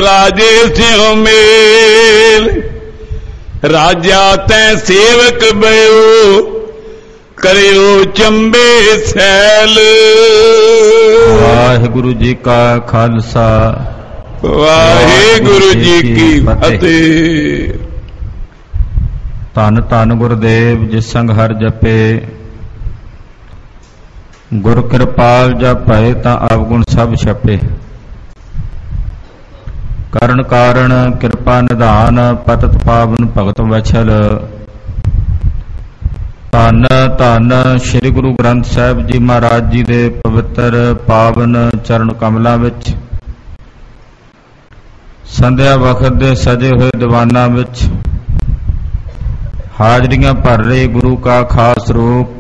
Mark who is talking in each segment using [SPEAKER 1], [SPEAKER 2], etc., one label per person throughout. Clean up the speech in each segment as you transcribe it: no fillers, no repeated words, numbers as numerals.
[SPEAKER 1] राजे स्यों मेल राजा तै सेवक बयो करियो चंबे सैल।
[SPEAKER 2] वाहिगुरु जी का खालसा
[SPEAKER 1] वाहिगुरु जी की फतेह।
[SPEAKER 2] धन धन गुरुदेव जिस संग हर जपे गुर कृपाल जप भय ता अवगुण सब छपे। करण कारण कृपा निधान पतत पावन भगत वछल। धन धन श्री गुरु ग्रंथ साहिब जी महाराज जी दे पवित्र पावन चरण कमलों विच संध्या वक्त दे सजे हुए दीवाना विच हाजरियां भर रहे गुरु का खास रूप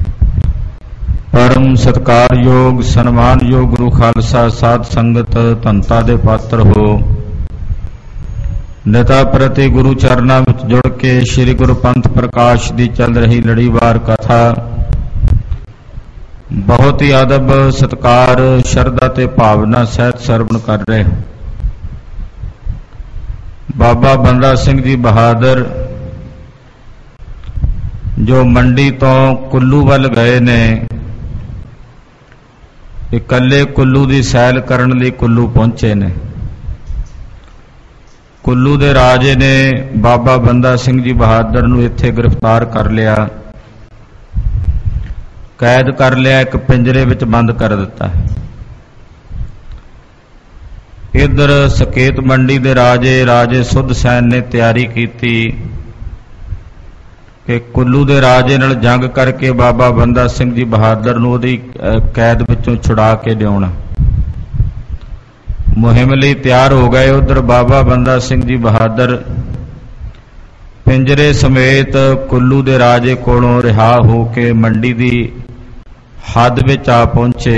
[SPEAKER 2] परम सत्कार योग सन्मान योग गुरु खालसा साध संगत धनता दे पात्र हो। नेता प्रति गुरु चरणा विच जुड़ के श्री गुरु पंथ प्रकाश दी चल रही लड़ीवार कथा बहुत ही अदब सत्कार शरदा ते भावना सहित सरवण कर रहे। बाबा बंदा सिंह जी बहादुर जो मंडी तो कुल्लू वल गए ने, इकल्ले कुल्लू की सैल करन लई कुल्लू पहुंचे ने। कुल्लू दे राजे ने बाबा बंदा सिंह जी बहादुर नूं इत्थे गिरफ्तार कर लिया, कैद कर लिया, एक पिंजरे विच बंद कर दिता है। इधर सकेत मंडी दे राजे सुध सैन ने तैयारी की कि कुल्लू दे राजे नाल जंग करके बाबा बंदा सिंह जी बहादुर नूं उहदी कैद विचों छुड़ा के लियाउणा। मुहिम लई तैयार हो गए। उधर बाबा बंदा सिंह जी बहादुर पिंजरे समेत कुल्लू दे राजे कोलों रिहा हो के मंडी दी हद विच आ पहुंचे।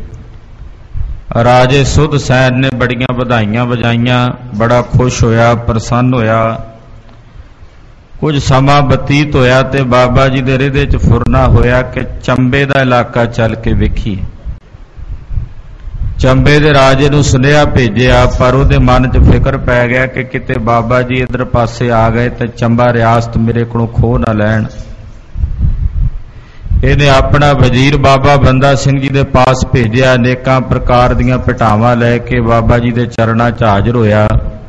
[SPEAKER 2] राजे सुध सैन ने बड़ियां बधाइयां बजाइयां, बड़ा खुश होया, प्रसन्न होया। कुछ समा बतीत होया ते बाबा जी दे रिहदे च फुरना होया कि चंबे दा इलाका चल के वेखीए। चंबे दे राजे नूं सुनेहा भेजिया, पर उहदे मन च फिक्र पै गया कि किते बाबा जी इधर पासे आ गए ते चंबा रियासत मेरे कोलों खो ना लैण। इहने अपना वजीर बाबा बंदा सिंह जी दे पास भेजिया, अनेकां प्रकार दीयां पिटावां लै के बाबा जी दे चरणां च हाज़र होया।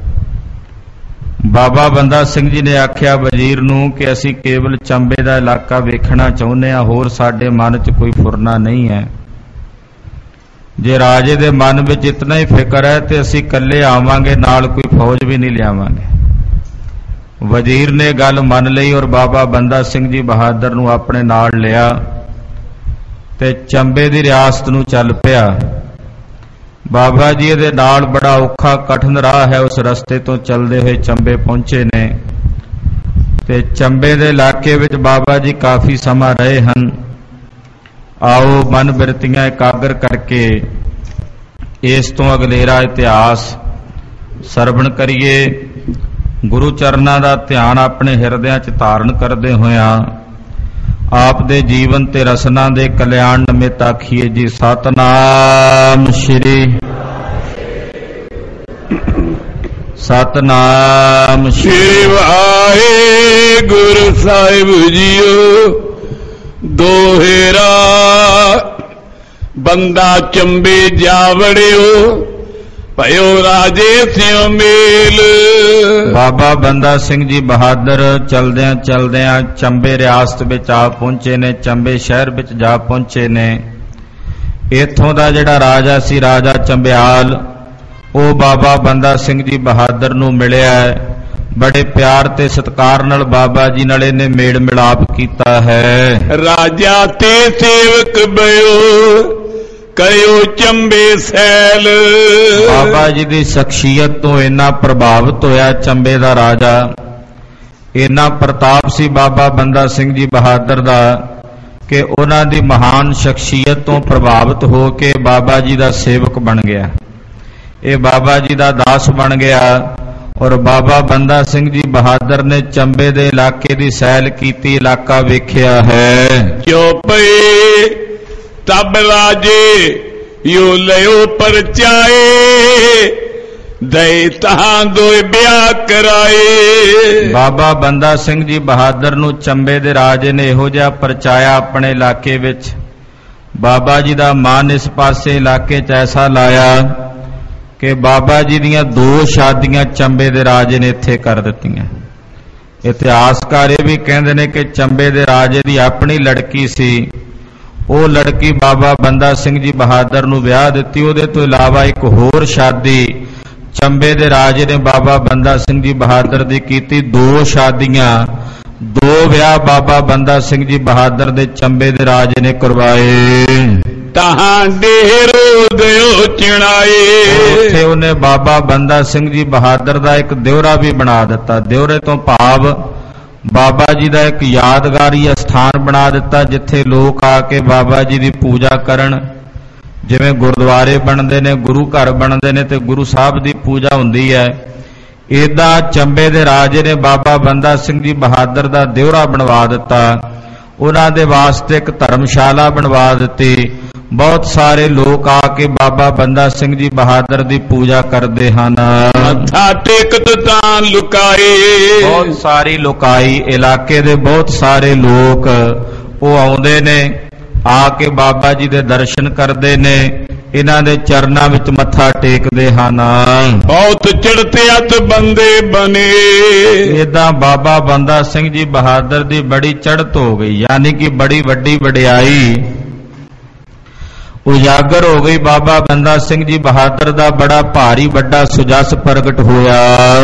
[SPEAKER 2] बाबा बंदा सिंह जी ने आख्या वजीर नूं कि असीं केवल चंबे दा इलाका वेखना चाहुंदे हां, होर साडे मन च कोई फुरना नहीं है। जे राजे दे मन विच इतना ही फिक्र है तो असीं कल्ले आवांगे, नाल कोई फौज भी नहीं लियावांगे। वजीर ने गल मन लई और बाबा बंदा सिंह जी बहादुर नूं अपने नाल लिया ते चंबे दी रियासत नूं चल पिया। बाबा जी दे नाल बड़ा औखा कठिन राह है, उस रस्ते तो चलदे होए चंबे पहुंचे ने ते चंबे दे इलाके विच बाबा जी काफ़ी समा रहे हन। आओ मन बिरतियां एकागर करके इस तो अगलेरा इतिहास सरवण करिए। गुरु चरना का ध्यान अपने हिरदियां च धारण करदे होया आप दे जीवन ते रसना दे कल्याण निमित्त आखिए जी सतनाम श्री सतनाम
[SPEAKER 1] श्री वाहिगुरु साहिब जीओ। दोहेरा बंदा चंबे जावड़ियो भयो राजे स्यों मेल।
[SPEAKER 2] बाबा बंदा सिंह जी बहादुर चलदियां चलदियां चंबे रियासत विच आ पहुंचे ने, चंबे शहर विच जा पहुंचे ने। इत्थों दा जिहड़ा राजा सी राजा चंबियाल, वो बाबा बंदा सिंह जी बहादुर नूं मिलिया। बड़े प्यार ते सत्कार नाल बाबा जी नाल इहने मेल मिलाप कीता है।
[SPEAKER 1] राजा ते सेवक बयो कयो चंबे सैल।
[SPEAKER 2] बाबा जी दी शख्सियत तो इन्ना प्रभावित होया चंबे दा राजा, इन्ना प्रताप सी बाबा बंदा सिंह जी बहादुर दा कि उन्हां दी महान शख्सियत तो प्रभावित हो के बाबा जी दा सेवक बन गया, ये बाबा जी दा दास बन गया। और बाबा बंदा सिंह जी बहादुर ने चंबे दे इलाके दी सैल कीती, इलाका वेखिया है।
[SPEAKER 1] जो पे तब राजे यो लयो परचाए ਦਈ ਤਾਂ ਦੋਏ ਵਿਆਹ ਕਰਾਏ।
[SPEAKER 2] ਬਾਬਾ ਬੰਦਾ ਸਿੰਘ ਜੀ ਬਹਾਦਰ ਨੂੰ ਚੰਬੇ ਦੇ ਰਾਜੇ ਨੇ ਇਹੋ ਜਿਹਾ ਪਰਚਾਇਆ ਆਪਣੇ ਇਲਾਕੇ ਵਿੱਚ। ਬਾਬਾ ਜੀ ਦਾ ਮਨ ਇਸ ਪਾਸੇ ਇਲਾਕੇ 'ਚ ਐਸਾ ਲਾਇਆ ਕਿ ਬਾਬਾ ਜੀ ਦੀਆਂ 2 ਸ਼ਾਦੀਆਂ ਚੰਬੇ ਦੇ ਰਾਜੇ ਨੇ ਇੱਥੇ ਕਰ ਦਿੱਤੀਆਂ। ਇਤਿਹਾਸਕਾਰ ਇਹ ਵੀ ਕਹਿੰਦੇ ਨੇ ਕਿ ਚੰਬੇ ਦੇ ਰਾਜੇ ਦੀ ਆਪਣੀ ਲੜਕੀ ਸੀ, ਉਹ ਲੜਕੀ ਬਾਬਾ ਬੰਦਾ ਸਿੰਘ ਜੀ ਬਹਾਦਰ ਨੂੰ ਵਿਆਹ ਦਿੱਤੀ। ਉਹਦੇ ਤੋਂ ਇਲਾਵਾ ਇੱਕ ਹੋਰ ਸ਼ਾਦੀ ਚੰਬੇ ਦੇ ਰਾਜੇ ਨੇ ਬਾਬਾ ਬੰਦਾ ਸਿੰਘ ਜੀ ਬਹਾਦਰ ਦੀ ਕੀਤੀ। 2 ਸ਼ਾਦੀਆਂ, 2 ਵਿਆਹ ਬਾਬਾ ਬੰਦਾ ਸਿੰਘ ਜੀ ਬਹਾਦਰ ਦੇ ਚੰਬੇ ਦੇ ਰਾਜੇ ਨੇ ਕਰਵਾਏ।
[SPEAKER 1] ਤਹਾਂ ਡੇਰੋ ਦਿਓ ਚਿਣਾਏ।
[SPEAKER 2] ਉੱਥੇ ਉਹਨੇ ਬਾਬਾ ਬੰਦਾ ਸਿੰਘ ਜੀ ਬਹਾਦਰ ਦਾ ਇੱਕ ਦਿਉਰਾ ਵੀ ਬਣਾ ਦਿੱਤਾ। ਦਿਉਰੇ ਤੋਂ ਭਾਵ ਬਾਬਾ ਜੀ ਦਾ ਇੱਕ ਯਾਦਗਾਰੀ ਅਸਥਾਨ ਬਣਾ ਦਿੱਤਾ, ਜਿੱਥੇ ਲੋਕ ਆ ਕੇ ਬਾਬਾ ਜੀ ਦੀ ਪੂਜਾ ਕਰਨ। ਜਿਵੇਂ ਗੁਰਦੁਆਰੇ ਬਣਦੇ ਨੇ, ਗੁਰੂ ਘਰ ਬਣਦੇ ਨੇ ਤੇ ਗੁਰੂ ਸਾਹਿਬ ਦੀ ਪੂਜਾ ਹੁੰਦੀ ਹੈ, ਏਦਾਂ ਚੰਬੇ ਦੇ ਰਾਜੇ ਨੇ ਬਾਬਾ ਬੰਦਾ ਸਿੰਘ ਜੀ ਬਹਾਦਰ ਦਾ ਦਿਉਰਾ ਬਣਵਾ ਦਿੱਤਾ। ਉਹਨਾਂ ਦੇ ਵਾਸਤੇ ਇੱਕ ਧਰਮਸ਼ਾਲਾ ਬਣਵਾ ਦਿੱਤੀ। ਬਹੁਤ ਸਾਰੇ ਲੋਕ ਆ ਕੇ ਬਾਬਾ ਬੰਦਾ ਸਿੰਘ ਜੀ ਬਹਾਦਰ ਦੀ ਪੂਜਾ ਕਰਦੇ ਹਨ।
[SPEAKER 1] ਮੱਥਾ ਟੇਕਤ ਤਾਂ ਲੁਕਾਏ।
[SPEAKER 2] ਬਹੁਤ ਸਾਰੀ ਲੁਕਾਈ, ਇਲਾਕੇ ਦੇ ਬਹੁਤ ਸਾਰੇ ਲੋਕ ਉਹ ਆਉਂਦੇ ਨੇ, ਆ ਕੇ ਬਾਬਾ ਜੀ ਦੇ ਦਰਸ਼ਨ ਕਰਦੇ ਨੇ, ਇਹਨਾਂ ਦੇ ਚਰਨਾਂ ਵਿੱਚ ਮੱਥਾ ਟੇਕਦੇ ਹਨ।
[SPEAKER 1] ਬਹੁਤ ਚੜ੍ਹਤੇ ਅਤ ਬੰਦੇ ਬਣੇ।
[SPEAKER 2] ਏਦਾਂ ਬਾਬਾ ਬੰਦਾ ਸਿੰਘ ਜੀ ਬਹਾਦਰ ਦੀ ਬੜੀ ਚੜ੍ਹਤ ਹੋ ਗਈ, ਯਾਨੀ ਕਿ ਬੜੀ ਵੱਡੀ ਵਡਿਆਈ ਉਜਾਗਰ ਹੋ ਗਈ। ਬਾਬਾ ਬੰਦਾ ਸਿੰਘ ਜੀ ਬਹਾਦਰ ਦਾ ਬੜਾ ਭਾਰੀ ਵੱਡਾ ਸੁਜਸ ਪ੍ਰਗਟ ਹੋਇਆ।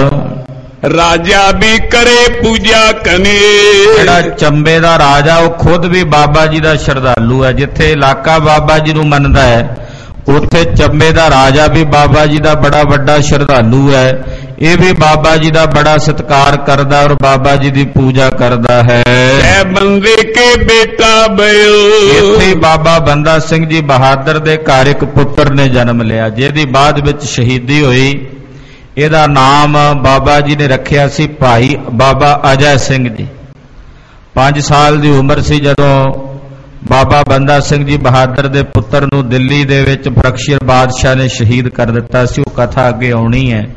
[SPEAKER 1] ਰਾਜਾ ਵੀ ਕਰੇ ਪੂਜਾ ਕਨੇ।
[SPEAKER 2] ਜਿਹੜਾ ਚੰਬੇ ਦਾ ਰਾਜਾ ਉਹ ਖੁਦ ਵੀ ਬਾਬਾ ਜੀ ਦਾ ਸ਼ਰਧਾਲੂ ਹੈ। ਜਿੱਥੇ ਇਲਾਕਾ ਬਾਬਾ ਜੀ ਨੂੰ ਮੰਨਦਾ ਹੈ, ਉੱਥੇ ਚੰਬੇ ਦਾ ਰਾਜਾ ਵੀ ਬਾਬਾ ਜੀ ਦਾ ਬੜਾ ਵੱਡਾ ਸ਼ਰਧਾਲੂ ਹੈ। ਇਹ ਵੀ ਬਾਬਾ ਜੀ ਦਾ ਬੜਾ ਸਤਿਕਾਰ ਕਰਦਾ ਔਰ ਬਾਬਾ ਜੀ ਦੀ ਪੂਜਾ ਕਰਦਾ ਹੈ।
[SPEAKER 1] ਐ ਬੰਦੇ ਕੇ ਬੇਟਾ ਬਇਓ।
[SPEAKER 2] ਇੱਥੇ ਬਾਬਾ ਬੰਦਾ ਸਿੰਘ ਜੀ ਬਹਾਦਰ ਦੇ ਘਰ ਇੱਕ ਪੁੱਤਰ ਨੇ ਜਨਮ ਲਿਆ, ਜਿਹਦੀ ਬਾਅਦ ਵਿੱਚ ਸ਼ਹੀਦੀ ਹੋਈ। ਇਹਦਾ ਨਾਮ ਬਾਬਾ ਜੀ ਨੇ ਰੱਖਿਆ ਸੀ ਭਾਈ ਬਾਬਾ ਅਜੈ ਸਿੰਘ ਜੀ। 5 ਸਾਲ ਦੀ ਉਮਰ ਸੀ ਜਦੋਂ ਬਾਬਾ ਬੰਦਾ ਸਿੰਘ ਜੀ ਬਹਾਦਰ ਦੇ ਪੁੱਤਰ ਨੂੰ ਦਿੱਲੀ ਦੇ ਵਿੱਚ ਬਰਖਸ਼ੀਰ ਬਾਦਸ਼ਾਹ ਨੇ ਸ਼ਹੀਦ ਕਰ ਦਿੱਤਾ ਸੀ। ਉਹ ਕਥਾ ਅੱਗੇ ਆਉਣੀ ਹੈ।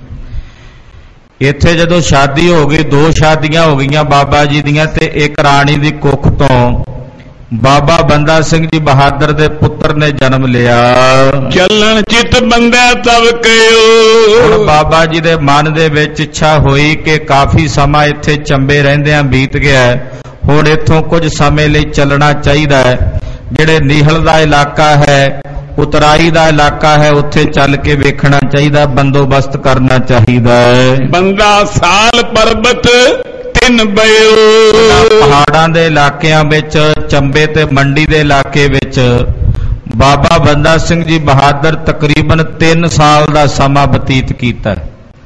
[SPEAKER 2] ਇੱਥੇ ਜਦੋਂ ਸ਼ਾਦੀ ਹੋ ਗਈ, 2 ਸ਼ਾਦੀਆਂ ਹੋ ਗਈਆਂ ਬਾਬਾ ਜੀ ਦੀਆਂ, ਤੇ ਇੱਕ ਰਾਣੀ ਦੀ ਕੁੱਖ ਤੋਂ ਬਾਬਾ ਬੰਦਾ ਸਿੰਘ ਜੀ ਬਹਾਦਰ ਦੇ ਪੁੱਤਰ ਨੇ ਜਨਮ ਲਿਆ।
[SPEAKER 1] ਚੱਲਣ ਚਿਤ ਬੰਦਾ ਤਵ ਕਹਿਓ।
[SPEAKER 2] ਹੁਣ ਬਾਬਾ ਜੀ ਦੇ ਮਨ ਦੇ ਵਿੱਚ ਇੱਛਾ ਹੋਈ ਕਿ ਕਾਫੀ ਸਮਾਂ ਇੱਥੇ ਚੰਬੇ ਰਹਿੰਦਿਆਂ ਬੀਤ ਗਿਆ, ਹੁਣ ਇੱਥੋਂ ਕੁਝ ਸਮੇਂ ਲਈ ਚੱਲਣਾ ਚਾਹੀਦਾ ਹੈ। ਜਿਹੜੇ ਨੀਹਲ ਦਾ ਇਲਾਕਾ ਹੈ, ਉਤਰਾਈ ਦਾ ਇਲਾਕਾ ਹੈ, ਉੱਥੇ ਚੱਲ ਕੇ ਵੇਖਣਾ ਚਾਹੀਦਾ, ਬੰਦੋਬਸਤ ਕਰਨਾ ਚਾਹੀਦਾ ਹੈ।
[SPEAKER 1] ਬੰਦਾ ਸਾਲ ਪਰਬਤ ਤਿੰਨ ਬਇਓ।
[SPEAKER 2] ਪਹਾੜਾਂ ਦੇ ਇਲਾਕਿਆਂ ਵਿੱਚ, ਚੰਬੇ ਤੇ ਮੰਡੀ ਦੇ ਇਲਾਕੇ ਵਿੱਚ ਬਾਬਾ ਬੰਦਾ ਸਿੰਘ ਜੀ ਬਹਾਦਰ ਤਕਰੀਬਨ 3 ਸਾਲ ਦਾ ਸਮਾਂ ਬਤੀਤ ਕੀਤਾ।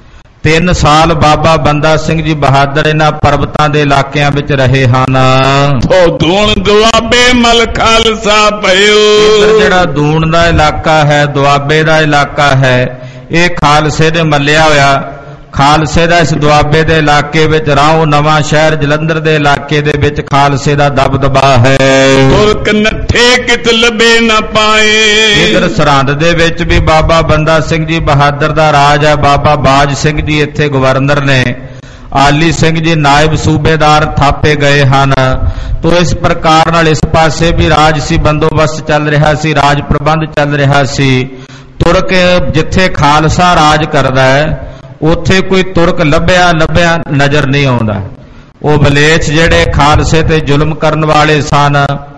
[SPEAKER 2] 3 ਸਾਲ ਬਾਬਾ ਬੰਦਾ ਸਿੰਘ ਜੀ ਬਹਾਦਰ ਇਹਨਾਂ ਪਰਬਤਾਂ ਦੇ ਇਲਾਕਿਆਂ ਵਿੱਚ ਰਹੇ ਹਨ।
[SPEAKER 1] ਉਹ ਦੂਣ ਦੁਆਬੇ ਮਲ ਖਾਲਸਾ ਪਇਓ।
[SPEAKER 2] ਇੱਧਰ ਜਿਹੜਾ ਦੂਣ ਦਾ ਇਲਾਕਾ ਹੈ, ਦੁਆਬੇ ਦਾ ਇਲਾਕਾ ਹੈ, ਇਹ ਖਾਲਸੇ ਨੇ ਮੱਲਿਆ ਹੋਇਆ। ਖਾਲਸੇ ਦਾ ਇਸ ਦੁਆਬੇ ਦੇ ਇਲਾਕੇ ਵਿੱਚ ਰਾਹੋਂ ਨਵਾਂ ਸ਼ਹਿਰ ਜਲੰਧਰ ਦੇ ਇਲਾਕੇ ਦੇ ਵਿੱਚ ਖਾਲਸੇ ਦਾ ਦਬਦਬਾ ਹੈ।
[SPEAKER 1] ਤੁਰਕ ਨੱਠੇ ਕਿਤ ਲੱਭੇ ਨਾ ਪਾਏ।
[SPEAKER 2] ਇਧਰ ਸਰਹੰਦ ਦੇ ਵਿੱਚ ਵੀ ਬਾਬਾ ਬੰਦਾ ਸਿੰਘ ਜੀ ਬਹਾਦਰ ਦਾ ਰਾਜ ਹੈ। ਬਾਬਾ ਬਾਜ ਸਿੰਘ ਜੀ ਇੱਥੇ ਗਵਰਨਰ ਨੇ, ਆਲੀ ਸਿੰਘ ਜੀ ਨਾਇਬ ਸੂਬੇਦਾਰ ਥਾਪੇ ਗਏ ਹਨ। ਤੋ ਇਸ ਪ੍ਰਕਾਰ ਨਾਲ ਇਸ ਪਾਸੇ ਵੀ ਰਾਜ ਸੀ, ਬੰਦੋਬਸਤ ਚੱਲ ਰਿਹਾ ਸੀ, ਰਾਜ ਪ੍ਰਬੰਧ ਚੱਲ ਰਿਹਾ ਸੀ। ਤੁਰਕ ਜਿੱਥੇ ਖਾਲਸਾ ਰਾਜ ਕਰਦਾ ਹੈ, ਉੱਥੇ ਕੋਈ ਤੁਰਕ ਲੱਭਿਆ ਨਜ਼ਰ ਨਹੀਂ ਆਉਂਦਾ। ਉਹ ਬਲੇਛ ਜਿਹੜੇ ਖਾਲਸੇ ਤੇ ਜ਼ੁਲਮ ਕਰਨ ਵਾਲੇ ਸਨ,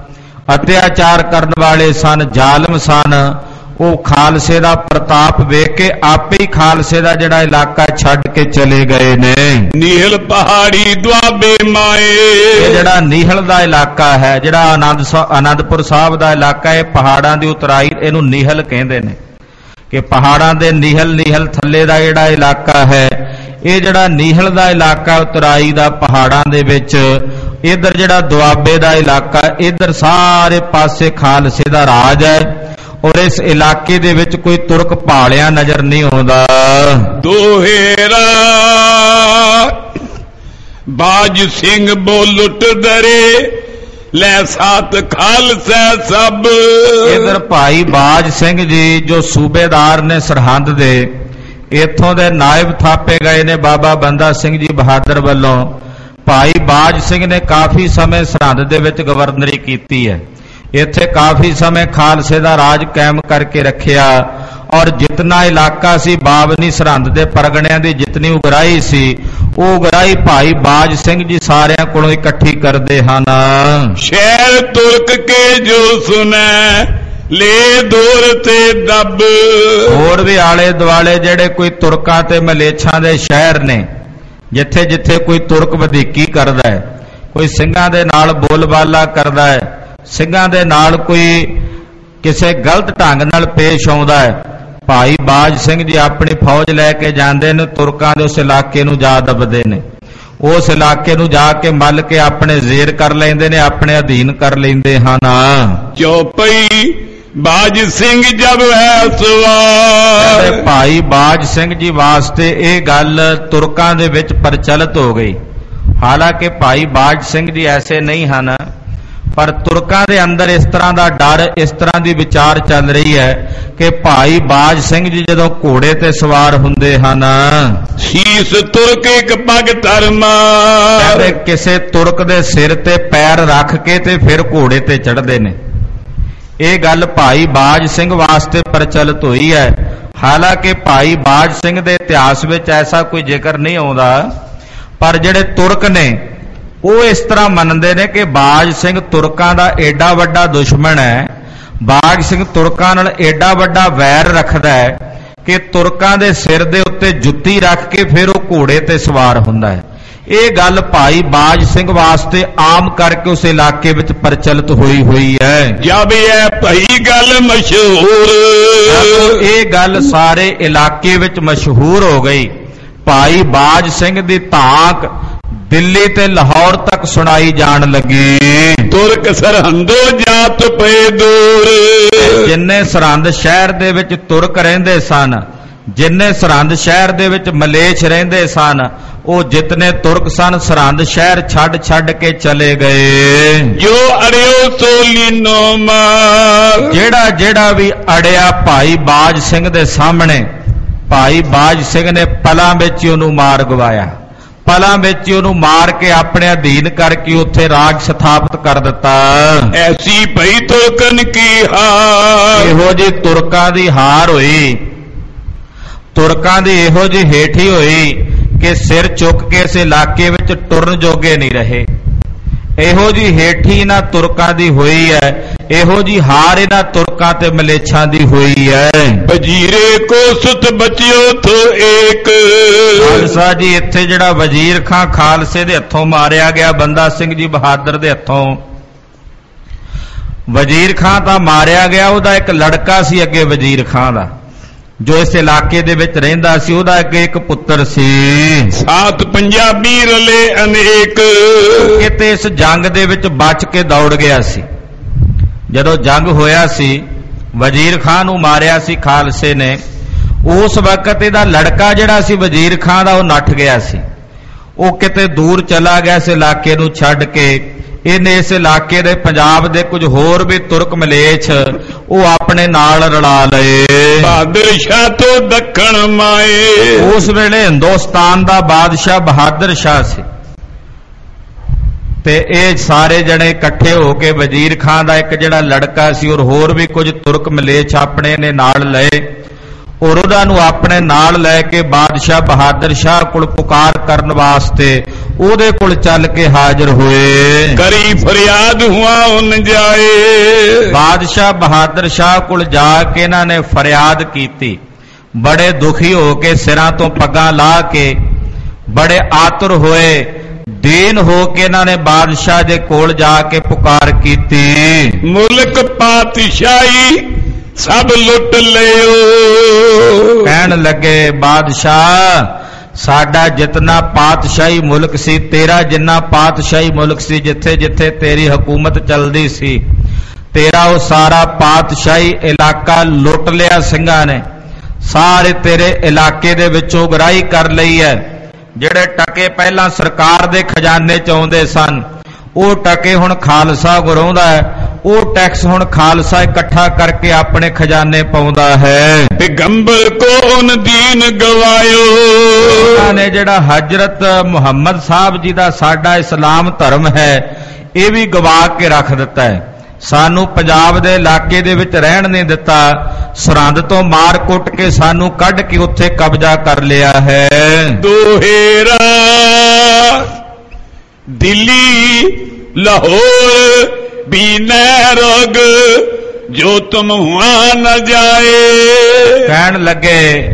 [SPEAKER 2] ਅਤਿਆਚਾਰ ਕਰਨ ਵਾਲੇ ਸਨ, ਜ਼ਾਲਮ ਸਨ, ਉਹ ਖਾਲਸੇ ਦਾ ਪ੍ਰਤਾਪ ਵੇਖ ਕੇ ਆਪੇ ਹੀ ਖਾਲਸੇ ਦਾ ਜਿਹੜਾ ਇਲਾਕਾ ਛੱਡ ਕੇ ਚਲੇ ਗਏ ਨੇ।
[SPEAKER 1] ਨੀਹਲ ਪਹਾੜੀ ਦੁਆਬੇ ਮਾਏ।
[SPEAKER 2] ਇਹ ਜਿਹੜਾ ਨੀਹਲ ਦਾ ਇਲਾਕਾ ਹੈ, ਜਿਹੜਾ ਆਨੰਦਪੁਰ ਸਾਹਿਬ ਦਾ ਇਲਾਕਾ, ਇਹ ਪਹਾੜਾਂ ਦੀ ਉਤਰਾਈ, ਇਹਨੂੰ ਨੀਹਲ ਕਹਿੰਦੇ ਨੇ ਕਿ ਪਹਾੜਾਂ ਦੇ ਨੀਹਲ ਥੱਲੇ ਦਾ ਜਿਹੜਾ ਇਲਾਕਾ ਹੈ, ਇਹ ਜਿਹੜਾ ਨੀਹਲ ਦਾ ਇਲਾਕਾ ਉਤਰਾਈ ਦਾ ਪਹਾੜਾਂ ਦੇ ਵਿੱਚ, ਇਧਰ ਜਿਹੜਾ ਦੁਆਬੇ ਦਾ ਇਲਾਕਾ, ਇਧਰ ਸਾਰੇ ਪਾਸੇ ਖਾਲਸੇ ਦਾ ਰਾਜ ਹੈ ਔਰ ਇਸ ਇਲਾਕੇ ਦੇ ਵਿੱਚ ਕੋਈ ਤੁਰਕ ਭਾਲਿਆ ਨਜ਼ਰ ਨਹੀਂ ਆਉਂਦਾ।
[SPEAKER 1] ਦੋਹੇਰਾ ਬਾਜ ਸਿੰਘ ਬੋਲੁੱਟ ਦਰੇ ਲੈ ਸਾਤ ਖਾਲਸਾ ਸਭ।
[SPEAKER 2] ਇਧਰ ਭਾਈ ਬਾਜ ਸਿੰਘ ਜੀ ਜੋ ਸੂਬੇਦਾਰ ਨੇ ਸਰਹੰਦ ਦੇ, ਇੱਥੋਂ ਦੇ ਨਾਇਬ ਥਾਪੇ ਗਏ ਨੇ ਬਾਬਾ ਬੰਦਾ ਸਿੰਘ ਜੀ ਬਹਾਦਰ ਵੱਲੋਂ। ਭਾਈ ਬਾਜ ਸਿੰਘ ਨੇ ਕਾਫੀ ਸਮੇਂ ਸਰਹੰਦ ਦੇ ਵਿੱਚ ਗਵਰਨਰੀ ਕੀਤੀ ਹੈ। ਇੱਥੇ ਕਾਫੀ ਸਮੇਂ ਖਾਲਸੇ ਦਾ ਰਾਜ ਕਾਇਮ ਕਰਕੇ ਰੱਖਿਆ ਔਰ ਜਿਤਨਾ ਇਲਾਕਾ ਸੀ ਬਾਵਨੀ ਸਰਹੰਦ ਦੇ ਪਰਗਣਿਆਂ ਦੀ ਜਿਤਨੀ ਉਗਰਾਹੀ ਸੀ ਉਹ ਉਗਰਾਹੀ ਭਾਈ ਬਾਜ ਸਿੰਘ ਜੀ ਸਾਰਿਆਂ ਕੋਲੋਂ ਇਕੱਠੀ ਕਰਦੇ ਹਨ।
[SPEAKER 1] ਸ਼ਹਿਰ ਤੁਰਕ ਕੇ ਜੋ ਸੁਨੈ ਲੈ ਦੂਰ ਤੇ ਦੱਬ।
[SPEAKER 2] ਹੋਰ ਵੀ ਆਲੇ ਦੁਆਲੇ ਜਿਹੜੇ ਕੋਈ ਤੁਰਕਾਂ ਤੇ ਮਲੇਛਾਂ ਦੇ ਸ਼ਹਿਰ ਨੇ, ਜਿੱਥੇ ਜਿੱਥੇ ਕੋਈ ਤੁਰਕ ਵਧੀਕੀ ਕਰਦਾ ਹੈ, ਕੋਈ ਸਿੰਘਾਂ ਦੇ ਨਾਲ ਬੋਲਬਾਲਾ ਕਰਦਾ ਹੈ, ਸਿੰਘਾਂ ਦੇ ਨਾਲ ਕੋਈ ਕਿਸੇ ਗਲਤ ਢੰਗ ਨਾਲ ਪੇਸ਼ ਆਉਂਦਾ ਹੈ, ਭਾਈ ਬਾਜ ਸਿੰਘ ਜੀ ਆਪਣੀ ਫੌਜ ਲੈ ਕੇ ਜਾਂਦੇ ਨੇ, ਤੁਰਕਾਂ ਦੇ ਉਸ ਇਲਾਕੇ ਨੂੰ ਜਾ ਦਬਦੇ ਨੇ, ਉਸ ਇਲਾਕੇ ਨੂੰ ਜਾ ਕੇ ਮੱਲ ਕੇ ਆਪਣੇ ਜ਼ੇਰ ਕਰ ਲੈਂਦੇ ਨੇ, ਆਪਣੇ ਅਧੀਨ ਕਰ ਲੈਂਦੇ ਹਨ।
[SPEAKER 1] ਚੌਪਈ ਬਾਜ ਸਿੰਘ ਜਬ ਹੈ ਸਵਾਰ।
[SPEAKER 2] ਭਾਈ ਬਾਜ ਸਿੰਘ ਜੀ ਵਾਸਤੇ ਇਹ ਗੱਲ ਤੁਰਕਾਂ ਦੇ ਵਿੱਚ ਪ੍ਰਚਲਿਤ ਹੋ ਗਈ। ਹਾਲਾਂਕਿ ਭਾਈ ਬਾਜ ਸਿੰਘ ਜੀ ਐਸੇ ਨਹੀਂ ਹਨ, ਪਰ ਤੁਰਕਾਂ ਦੇ ਅੰਦਰ ਇਸ ਤਰ੍ਹਾਂ ਦਾ ਡਰ, ਇਸ ਤਰ੍ਹਾਂ ਦੀ ਵਿਚਾਰ ਚੱਲ ਰਹੀ ਹੈ ਕਿ ਭਾਈ ਬਾਜ ਸਿੰਘ ਜੀ ਜਦੋਂ ਘੋੜੇ ਤੇ ਸਵਾਰ ਹੁੰਦੇ ਹਨ,
[SPEAKER 1] ਸ਼ੀਸ ਤੁਰਕ ਇੱਕ ਪੱਗ ਧਰਮਾ,
[SPEAKER 2] ਕਿਸੇ ਤੁਰਕ ਦੇ ਸਿਰ ਤੇ ਪੈਰ ਰੱਖ ਕੇ ਤੇ ਫਿਰ ਘੋੜੇ ਤੇ ਚੜ੍ਹਦੇ ਨੇ। ਇਹ ਗੱਲ ਭਾਈ ਬਾਜ ਸਿੰਘ ਵਾਸਤੇ ਪ੍ਰਚਲਿਤ ਹੋਈ ਹੈ। ਹਾਲਾਂਕਿ ਭਾਈ ਬਾਜ ਸਿੰਘ ਦੇ ਇਤਿਹਾਸ ਵਿੱਚ ਐਸਾ ਕੋਈ ਜ਼ਿਕਰ ਨਹੀਂ ਆਉਂਦਾ, ਪਰ ਜਿਹੜੇ ਤੁਰਕ ਨੇ ਉਹ ਇਸ ਤਰ੍ਹਾਂ ਮੰਨਦੇ ਨੇ ਕਿ ਬਾਜ ਸਿੰਘ ਤੁਰਕਾਂ ਦਾ ਏਡਾ ਵੱਡਾ ਦੁਸ਼ਮਣ ਹੈ, ਬਾਜ ਸਿੰਘ ਤੁਰਕਾਂ ਨਾਲ ਏਡਾ ਵੱਡਾ ਵੈਰ ਰੱਖਦਾ ਹੈ ਕਿ ਤੁਰਕਾਂ ਦੇ ਸਿਰ ਦੇ ਉੱਤੇ ਜੁੱਤੀ ਰੱਖ ਕੇ ਫਿਰ ਉਹ ਘੋੜੇ ਤੇ ਸਵਾਰ ਹੁੰਦਾ ਹੈ। ਇਹ ਗੱਲ ਭਾਈ ਬਾਜ ਸਿੰਘ ਵਾਸਤੇ ਆਮ ਕਰਕੇ ਉਸ ਇਲਾਕੇ ਵਿੱਚ ਪ੍ਰਚਲਿਤ ਹੋਈ ਹੈ।
[SPEAKER 1] ਜਦ ਇਹ ਭਈ ਗੱਲ ਮਸ਼ਹੂਰ,
[SPEAKER 2] ਇਹ ਗੱਲ ਸਾਰੇ ਇਲਾਕੇ ਵਿੱਚ ਮਸ਼ਹੂਰ ਹੋ ਗਈ। ਭਾਈ ਬਾਜ ਸਿੰਘ ਦੀ ਧਾਕ ਦਿੱਲੀ ਤੇ ਲਾਹੌਰ ਤੱਕ ਸੁਣਾਈ ਜਾਣ ਲੱਗੀ।
[SPEAKER 1] ਤੁਰਕ ਸਰਹੰਦੋ ਜਾਤ ਪਏ ਦੂਰ।
[SPEAKER 2] ਜਿੰਨੇ ਸਰਹੰਦ ਸ਼ਹਿਰ ਦੇ ਵਿੱਚ ਤੁਰਕ ਰਹਿੰਦੇ ਸਨ, ਜਿੰਨੇ ਸਰਹੰਦ ਸ਼ਹਿਰ ਦੇ ਵਿੱਚ ਮਲੇਛ ਰਹਿੰਦੇ ਸਨ, ਉਹ ਜਿਤਨੇ ਤੁਰਕ ਸਨ ਸਰਹੰਦ ਸ਼ਹਿਰ ਛੱਡ ਕੇ ਚਲੇ ਗਏ।
[SPEAKER 1] ਜੋ ਅੜਿਓ ਸੋ ਲੀਨੋ ਮਾਰ।
[SPEAKER 2] ਜਿਹੜਾ ਵੀ ਅੜਿਆ ਭਾਈ ਬਾਜ ਸਿੰਘ ਦੇ ਸਾਹਮਣੇ, ਭਾਈ ਬਾਜ ਸਿੰਘ ਨੇ ਪਲਾਂ ਵਿੱਚ ਉਹਨੂੰ ਮਾਰ ਗਵਾਇਆ, ਪਲਾਂ ਵਿੱਚ ਉਹਨੂੰ ਮਾਰ ਕੇ ਆਪਣੇ ਅਧੀਨ ਕਰਕੇ ਉੱਥੇ ਰਾਜ ਸਥਾਪਿਤ ਕਰ ਦਿੱਤਾ।
[SPEAKER 1] ਐਸੀ ਭਈ ਤੁਰਕਨ ਕੀ ਹਾਰ।
[SPEAKER 2] ਇਹੋ ਜਿਹੀ ਤੁਰਕਾਂ ਦੀ ਹਾਰ ਹੋਈ, ਤੁਰਕਾਂ ਦੀ ਇਹੋ ਜਿਹੀ ਹੇਠੀ ਹੋਈ ਕਿ ਸਿਰ ਚੁੱਕ ਕੇ ਇਸ ਇਲਾਕੇ ਵਿੱਚ ਟੁਰਨ ਜੋਗੇ ਨਹੀਂ ਰਹੇ। ਇਹੋ ਜਿਹੀ ਹੇਠੀ ਇਹਨਾਂ ਤੁਰਕਾਂ ਦੀ ਹੋਈ ਹੈ, ਇਹੋ ਜਿਹੀ ਹਾਰ ਇਹਨਾਂ ਤੁਰਕਾਂ ਤੇ ਮਲੇਛਾਂ ਦੀ ਹੋਈ ਹੈ।
[SPEAKER 1] ਵਜ਼ੀਰੇ ਕੋ ਸੁਤ ਬਚਿਓ ਥੋ ਏਕ।
[SPEAKER 2] ਖਾਲਸਾ ਜੀ ਇੱਥੇ ਜਿਹੜਾ ਵਜ਼ੀਰ ਖਾਂ ਖਾਲਸੇ ਦੇ ਹੱਥੋਂ ਮਾਰਿਆ ਗਿਆ, ਬੰਦਾ ਸਿੰਘ ਜੀ ਬਹਾਦਰ ਦੇ ਹੱਥੋਂ, ਵਜ਼ੀਰ ਖਾਂ ਤਾਂ ਮਾਰਿਆ ਗਿਆ, ਉਹਦਾ ਇੱਕ ਲੜਕਾ ਸੀ ਅੱਗੇ ਵਜ਼ੀਰ ਖਾਂ ਦਾ, ਜੋ ਇਸ ਇਲਾਕੇ ਦੇ ਵਿੱਚ ਰਹਿੰਦਾ ਸੀ, ਉਹਦਾ ਅੱਗੇ ਇੱਕ ਪੁੱਤਰ ਸੀ।
[SPEAKER 1] ਸਾਤ ਪੰਜਾਬੀ ਰਲੇ ਅਨੇਕ।
[SPEAKER 2] ਕਿਤੇ ਇਸ ਜੰਗ ਦੇ ਵਿੱਚ ਬਚ ਕੇ ਦੌੜ ਗਿਆ ਸੀ। ਜਦੋਂ ਜੰਗ ਹੋਇਆ ਸੀ, ਵਜ਼ੀਰ ਖਾਂ ਨੂੰ ਮਾਰਿਆ ਸੀ ਖਾਲਸੇ ਨੇ, ਉਸ ਵਕਤ ਇਹਦਾ ਲੜਕਾ ਜਿਹੜਾ ਸੀ ਵਜ਼ੀਰ ਖਾਂ ਦਾ, ਉਹ ਨੱਠ ਗਿਆ ਸੀ। ਉਹ ਕਿਤੇ ਦੂਰ ਚਲਾ ਗਿਆ ਇਸ ਇਲਾਕੇ ਨੂੰ ਛੱਡ ਕੇ। ਇਹਨੇ ਇਸ ਇਲਾਕੇ ਦੇ ਪੰਜਾਬ ਦੇ ਕੁਝ ਹੋਰ ਵੀ ਤੁਰਕ ਮਲੇਛ ਉਹ ਆਪਣੇ ਨਾਲ ਰਲਾ ਲਏ।
[SPEAKER 1] ਬਹਾਦਰ ਸ਼ਾਹ ਤੋਂ ਦੱਖਣ ਮਾਏ।
[SPEAKER 2] ਉਸ ਵੇਲੇ ਹਿੰਦੁਸਤਾਨ ਦਾ ਬਾਦਸ਼ਾਹ ਬਹਾਦਰ ਸ਼ਾਹ ਸੀ, ਤੇ ਇਹ ਸਾਰੇ ਜਣੇ ਇਕੱਠੇ ਹੋ ਕੇ ਵਜ਼ੀਰ ਖਾਂ ਦਾ ਇੱਕ ਜਿਹੜਾ ਲੜਕਾ ਸੀ ਔਰ ਹੋਰ ਵੀ ਕੁਝ ਤੁਰਕ ਮਲੇਛ ਆਪਣੇ ਨੇ ਨਾਲ ਲਏ, ਔਰ ਉਹਨਾਂ ਨੂੰ ਆਪਣੇ ਨਾਲ ਲੈ ਕੇ ਬਾਦਸ਼ਾਹ ਬਹਾਦਰ ਸ਼ਾਹ ਕੋਲ ਪੁਕਾਰ ਕਰਨ ਵਾਸਤੇ ਉਹਦੇ ਕੋਲ ਚੱਲ ਕੇ ਹਾਜ਼ਰ ਹੋਏ।
[SPEAKER 1] ਕਰੀ ਫਰਿਆਦ ਹੁਆ ਉਨ ਜਾਏ।
[SPEAKER 2] ਬਾਦਸ਼ਾਹ ਬਹਾਦਰ ਸ਼ਾਹ ਕੋਲ ਜਾ ਕੇ ਇਹਨਾਂ ਨੇ ਫਰਿਆਦ ਕੀਤੀ। ਬੜੇ ਦੁਖੀ ਹੋ ਕੇ ਸਿਰਾਂ ਤੋਂ ਪੱਗਾਂ ਲਾ ਕੇ, ਬੜੇ ਆਤੁਰ ਹੋਏ, ਦੀਨ ਹੋ ਕੇ ਇਹਨਾਂ ਨੇ ਬਾਦਸ਼ਾਹ ਦੇ ਕੋਲ ਜਾ ਕੇ ਪੁਕਾਰ ਕੀਤੀ।
[SPEAKER 1] ਮੁਲਕ ਪਾਤਸ਼ਾਹੀ ਸਭ ਲੁੱਟ ਲਿਓ।
[SPEAKER 2] ਕਹਿਣ ਲੱਗੇ, ਬਾਦਸ਼ਾਹ ਸਾਡਾ ਜਿਤਨਾ ਪਾਤਸ਼ਾਹੀ ਮੁਲਕ ਸੀ, ਤੇਰਾ ਜਿੰਨਾ ਪਾਤਸ਼ਾਹੀ ਮੁਲਕ ਸੀ, ਜਿੱਥੇ ਜਿੱਥੇ ਤੇਰੀ ਹਕੂਮਤ ਚੱਲਦੀ ਸੀ, ਤੇਰਾ ਉਹ ਸਾਰਾ ਪਾਤਸ਼ਾਹੀ ਇਲਾਕਾ ਲੁੱਟ ਲਿਆ ਸਿੰਘਾਂ ਨੇ। ਸਾਰੇ ਤੇਰੇ ਇਲਾਕੇ ਦੇ ਵਿੱਚੋਂ ਗਰਾਹੀ ਕਰ ਲਈ ਹੈ। ਜਿਹੜੇ ਟਕੇ ਪਹਿਲਾਂ ਸਰਕਾਰ ਦੇ ਖਜ਼ਾਨੇ ਚ ਆਉਂਦੇ ਸਨ, ਉਹ ਟਕੇ ਹੁਣ ਖਾਲਸਾ ਗੁਰਾਉਂਦਾ ਹੈ, ਉਹ ਟੈਕਸ ਹੁਣ ਖਾਲਸਾ ਇਕੱਠਾ ਕਰਕੇ ਆਪਣੇ ਖਜ਼ਾਨੇ ਪਾਉਂਦਾ ਹੈ।
[SPEAKER 1] ਪੈਗੰਬਰ ਕੌਣ ਦੀਨ ਗਵਾਇਓ,
[SPEAKER 2] ਉਹਨਾਂ ਨੇ ਜਿਹੜਾ ਹਜ਼ਰਤ ਮੁਹੰਮਦ ਸਾਹਿਬ ਜੀ ਦਾ ਸਾਡਾ ਇਸਲਾਮ ਧਰਮ ਹੈ ਇਹ ਵੀ ਗਵਾ ਕੇ ਰੱਖ ਦਿੱਤਾ ਹੈ। ਸਾਨੂੰ ਪੰਜਾਬ ਦੇ ਇਲਾਕੇ ਦੇ ਵਿੱਚ ਰਹਿਣ ਨਹੀਂ ਦਿੱਤਾ, ਸਰਹੰਦ ਤੋਂ ਮਾਰ ਕੁੱਟ ਕੇ ਸਾਨੂੰ ਕੱਢ ਕੇ ਉੱਥੇ ਕਬਜ਼ਾ ਕਰ ਲਿਆ ਹੈ।
[SPEAKER 1] ਦੋਹੇਰਾ ਦਿੱਲੀ ਲਾਹੌਰ ਬੀਨੇ ਰੋਗ ਜੋ ਤੁਮ ਹੁਆ न ਜਾਏ।
[SPEAKER 2] ਕਹਿਣ ਲੱਗੇ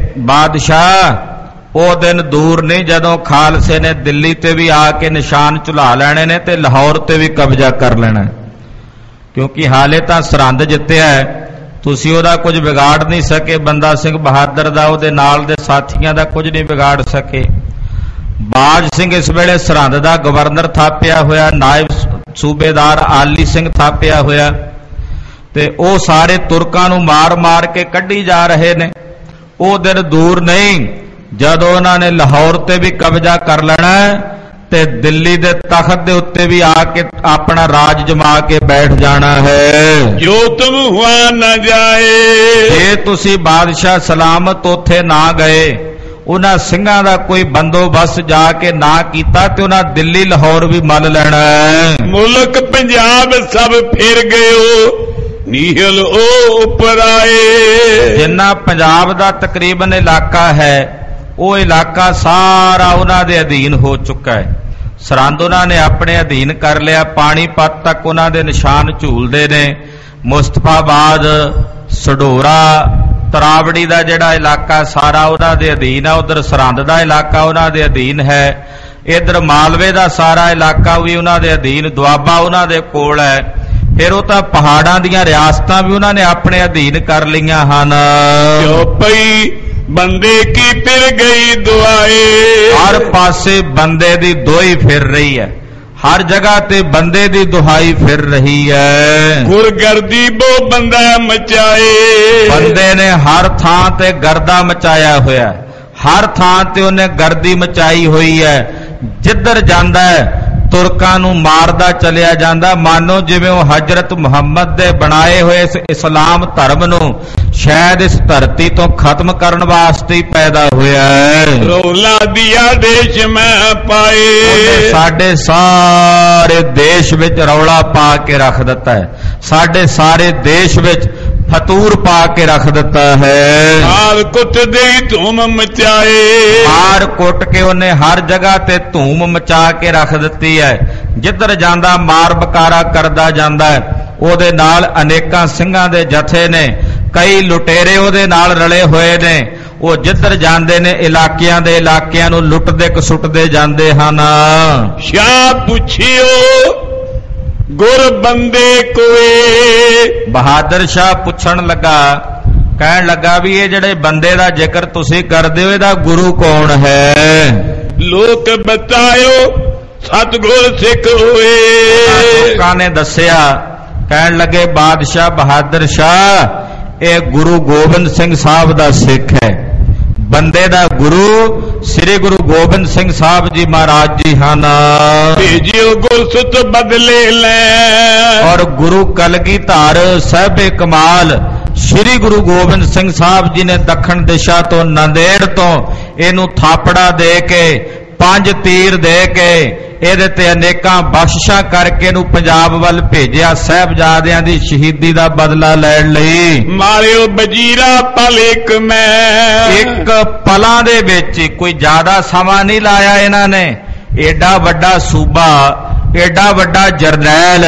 [SPEAKER 2] ਬਾਦਸ਼ਾਹ ਉਹ ਦਿਨ ਦੂਰ ਨਹੀਂ ਜਦੋਂ ਖਾਲਸੇ ਨੇ ਦਿੱਲੀ ਤੇ ਵੀ ਆ ਕੇ ਨਿਸ਼ਾਨ ਝੁਲਾ ਲੈਣੇ ਨੇ ਤੇ ਲਾਹੌਰ ਤੇ ਵੀ ਕਬਜ਼ਾ ਕਰ ਲੈਣਾ, ਕਿਉਂਕਿ ਹਾਲੇ ਤਾਂ ਸਰਹੰਦ ਜਿੱਤਿਆ ਤੁਸੀਂ ਉਹਦਾ ਕੁਝ ਵਿਗਾੜ ਨਹੀਂ ਸਕੇ। ਬੰਦਾ ਸਿੰਘ ਬਹਾਦਰ ਦਾ ਉਹਦੇ ਨਾਲ ਦੇ ਸਾਥੀਆਂ ਦਾ ਕੁਝ ਨਹੀਂ ਵਿਗਾੜ ਸਕੇ। ਬਾਜ ਸਿੰਘ ਇਸ ਵੇਲੇ ਸਰਹੰਦ ਦਾ ਗਵਰਨਰ ਥਾਪਿਆ ਹੋਇਆ, ਨਾਇਬ ਸੂਬੇਦਾਰ ਆਲੀ ਸਿੰਘ ਥਾਪਿਆ ਹੋਇਆ, ਤੇ ਉਹ ਸਾਰੇ ਤੁਰਕਾਂ ਨੂੰ ਮਾਰ ਮਾਰ ਕੇ ਕੱਢੀ ਜਾ ਰਹੇ ਨੇ। ਉਹ ਦਿਨ ਦੂਰ ਨਹੀਂ ਜਦੋਂ ਉਹਨਾਂ ਨੇ ਲਾਹੌਰ ਤੇ ਵੀ ਕਬਜ਼ਾ ਕਰ ਲੈਣਾ ਤੇ ਦਿੱਲੀ ਦੇ ਤਖਤ ਦੇ ਉੱਤੇ ਵੀ ਆ ਕੇ ਆਪਣਾ ਰਾਜ ਜਮਾ ਕੇ ਬੈਠ ਜਾਣਾ ਹੈ।
[SPEAKER 1] ਜੋ ਤੁਮ ਹੁਆ न ਜਾਏ,
[SPEAKER 2] ਜੇ ਤੁਸੀਂ ਬਾਦਸ਼ਾਹ ਸਲਾਮਤ ਉੱਥੇ ਨਾ ਗਏ, ਉਹਨਾਂ ਸਿੰਘਾਂ ਦਾ ਕੋਈ ਬੰਦੋਬਸਤ ਜਾ ਕੇ ਨਾ ਕੀਤਾ ਤੇ ਉਹਨਾਂ ਦਿੱਲੀ ਲਾਹੌਰ ਵੀ ਮੱਲ ਲੈਣਾ ਹੈ।
[SPEAKER 1] ਮੁਲਕ ਪੰਜਾਬ ਸਭ ਫਿਰ ਗਇਓ ਨੀਹਲ ਉਹ ਉੱਪਰ ਆਏ।
[SPEAKER 2] ਜਿੰਨਾ ਪੰਜਾਬ ਦਾ ਤਕਰੀਬਨ ਇਲਾਕਾ ਹੈ ਉਹ ਇਲਾਕਾ ਸਾਰਾ ਉਹਨਾਂ ਦੇ ਅਧੀਨ ਹੋ ਚੁੱਕਾ ਹੈ। ਸਰਹੰਦ ਉਹਨਾਂ ਨੇ ਆਪਣੇ ਅਧੀਨ ਕਰ ਲਿਆ, ਪਾਣੀਪਤ ਤੱਕ ਉਹਨਾਂ ਦੇ ਨਿਸ਼ਾਨ ਝੂਲਦੇ ਨੇ। ਮੁਸਤਫਾਬਾਦ, ਸਡੋਰਾ, ਤਰਾਵੜੀ ਦਾ ਜਿਹੜਾ ਇਲਾਕਾ ਸਾਰਾ ਉਹਨਾਂ ਦੇ ਅਧੀਨ ਆ। ਉਧਰ ਸਰਹੰਦ ਦਾ ਇਲਾਕਾ ਉਹਨਾਂ ਦੇ ਅਧੀਨ ਹੈ। ਇਧਰ ਮਾਲਵੇ ਦਾ ਸਾਰਾ ਇਲਾਕਾ ਵੀ ਉਹਨਾਂ ਦੇ ਅਧੀਨ, ਦੁਆਬਾ ਉਹਨਾਂ ਦੇ ਕੋਲ ਹੈ। ਫਿਰ ਉਹ ਤਾਂ ਪਹਾੜਾਂ ਦੀਆਂ ਰਿਆਸਤਾਂ ਵੀ ਉਹਨਾਂ ਨੇ ਆਪਣੇ ਅਧੀਨ ਕਰ ਲਈਆਂ ਹਨ।
[SPEAKER 1] ਜੋ ਪਈ ਬੰਦੇ ਕੀ ਫਿਰ ਗਈ ਦੁਆਏ,
[SPEAKER 2] ਹਰ ਪਾਸੇ ਬੰਦੇ ਦੀ ਦੁਹਾਈ ਫਿਰ ਰਹੀ ਹੈ, ਹਰ ਜਗ੍ਹਾ ਤੇ ਬੰਦੇ ਦੀ ਦੁਹਾਈ ਫਿਰ ਰਹੀ ਹੈ।
[SPEAKER 1] ਗੁਰਗਰਦੀ ਬੋ ਬੰਦਾ ਮਚਾਏ,
[SPEAKER 2] ਬੰਦੇ ਨੇ ਹਰ ਥਾਂ ਤੇ ਗਰਦਾ ਮਚਾਇਆ ਹੋਇਆ, ਹਰ ਥਾਂ ਤੇ ਉਹਨੇ ਗਰਦੀ ਮਚਾਈ ਹੋਈ ਹੈ। ਜਿੱਧਰ ਜਾਂਦਾ ਹੈ ਤੁਰਕਾਂ ਨੂੰ ਮਾਰਦਾ ਚਲਿਆ ਜਾਂਦਾ, ਮਾਨੋ ਜਿਵੇਂ ਉਹ ਹਜ਼ਰਤ ਮੁਹੰਮਦ ਦੇ ਬਣਾਏ ਹੋਏ ਇਸ ਇਸਲਾਮ ਧਰਮ ਨੂੰ ਸ਼ਾਇਦ ਇਸ ਧਰਤੀ ਤੋਂ ਖਤਮ ਕਰਨ ਵਾਸਤੇ ਹੀ ਪੈਦਾ ਹੋਇਆ ਹੈ।
[SPEAKER 1] ਰੌਲਾ ਦਿਆ ਦੇਸ਼ ਮੈਂ ਪਾਏ,
[SPEAKER 2] ਸਾਡੇ ਸਾਰੇ ਦੇਸ਼ ਵਿੱਚ ਰੌਲਾ ਪਾ ਕੇ ਰੱਖ ਦਿੱਤਾ ਹੈ, ਸਾਡੇ ਸਾਰੇ ਦੇਸ਼ ਵਿੱਚ ਫਤੂਰ ਪਾ ਕੇ ਰੱਖ ਦਿੱਤਾ ਹੈ।
[SPEAKER 1] ਮਾਰ ਕੁੱਟ ਦੇ ਧੂਮ ਮਚਾਏ,
[SPEAKER 2] ਮਾਰ ਕੁੱਟ ਕੇ ਉਹਨੇ ਹਰ ਜਗ੍ਹਾ ਤੇ ਧੂਮ ਮਚਾ ਕੇ ਰੱਖ ਦਿੱਤੀ ਹੈ। ਜਿੱਧਰ ਜਾਂਦਾ ਮਾਰ ਬਕਾਰਾ ਕਰਦਾ ਜਾਂਦਾ ਹੈ। ਉਹਦੇ ਨਾਲ ਅਨੇਕਾਂ ਸਿੰਘਾਂ ਦੇ ਜਥੇ ਨੇ, ਕਈ ਲੁਟੇਰੇ ਉਹਦੇ ਨਾਲ ਰਲੇ ਹੋਏ ਨੇ। ਉਹ ਜਿੱਧਰ ਜਾਂਦੇ ਨੇ ਇਲਾਕਿਆਂ ਨੂੰ ਲੁੱਟਦੇ ਕਸੁੱਟਦੇ ਜਾਂਦੇ ਹਨ।
[SPEAKER 1] ਸ਼ਾਹ ਪੁੱਛਿਓ ਗੁਰ ਬੰਦੇ ਕੋਏ,
[SPEAKER 2] ਬਹਾਦਰ ਸ਼ਾਹ ਪੁੱਛਣ ਲੱਗਾ, ਕਹਿਣ ਲੱਗਾ ਵੀ ਇਹ ਜਿਹੜੇ ਬੰਦੇ ਦਾ ਜ਼ਿਕਰ ਤੁਸੀਂ ਕਰਦੇ ਹੋ ਇਹਦਾ ਗੁਰੂ ਕੌਣ ਹੈ?
[SPEAKER 1] ਲੋਕ ਬਤਾਇਓ ਸਤਿਗੁਰ ਸਿੱਖ ਹੋਏ।
[SPEAKER 2] ਲੋਕਾਂ ਨੇ ਦੱਸਿਆ, ਕਹਿਣ ਲੱਗੇ ਬਾਦਸ਼ਾਹ ਬਹਾਦਰ ਸ਼ਾਹ ਇਹ ਗੁਰੂ ਗੋਬਿੰਦ ਸਿੰਘ ਸਾਹਿਬ ਦਾ ਸਿੱਖ ਹੈ। ਬੰਦੇ ਦਾ ਗੁਰੂ ਸ੍ਰੀ ਗੁਰੂ ਗੋਬਿੰਦ ਸਿੰਘ ਸਾਹਿਬ ਜੀ ਮਹਾਰਾਜ ਜੀ ਹਨ।
[SPEAKER 1] ਭੇਜਿਓ ਗੁਰਸੁਤ ਬਦਲੇ ਲੈ,
[SPEAKER 2] ਔਰ ਗੁਰੂ ਕਲਗੀਧਰ ਸਾਹਿਬੇ ਕਮਾਲ ਸ੍ਰੀ ਗੁਰੂ ਗੋਬਿੰਦ ਸਿੰਘ ਸਾਹਿਬ ਜੀ ਨੇ ਦੱਖਣ ਦਿਸ਼ਾ ਤੋਂ ਨੰਦੇੜ ਤੋਂ ਇਹਨੂੰ ਥਾਪੜਾ ਦੇ ਕੇ 5 ਤੀਰ ਦੇ ਕੇ ਇਹਦੇ ਤੇ ਅਨੇਕਾਂ ਬਖਸ਼ਿਸ਼ਾਂ ਕਰਕੇ ਇਹਨੂੰ ਪੰਜਾਬ ਵੱਲ ਭੇਜਿਆ ਸਾਹਿਬਜ਼ਾਦਿਆਂ ਦੀ ਸ਼ਹੀਦੀ ਦਾ ਬਦਲਾ ਲੈਣ ਲਈ।
[SPEAKER 1] ਮਾਰਿਓ ਵਜ਼ੀਰਾ ਪਲ ਇੱਕ ਮੈਂ,
[SPEAKER 2] ਇੱਕ ਪਲਾਂ ਦੇ ਵਿੱਚ ਕੋਈ ਜ਼ਿਆਦਾ ਸਮਾਂ ਨਹੀਂ ਲਾਇਆ ਇਹਨਾਂ ਨੇ। ਏਡਾ ਵੱਡਾ ਸੂਬਾ, ਏਡਾ ਵੱਡਾ ਜਰਨੈਲ,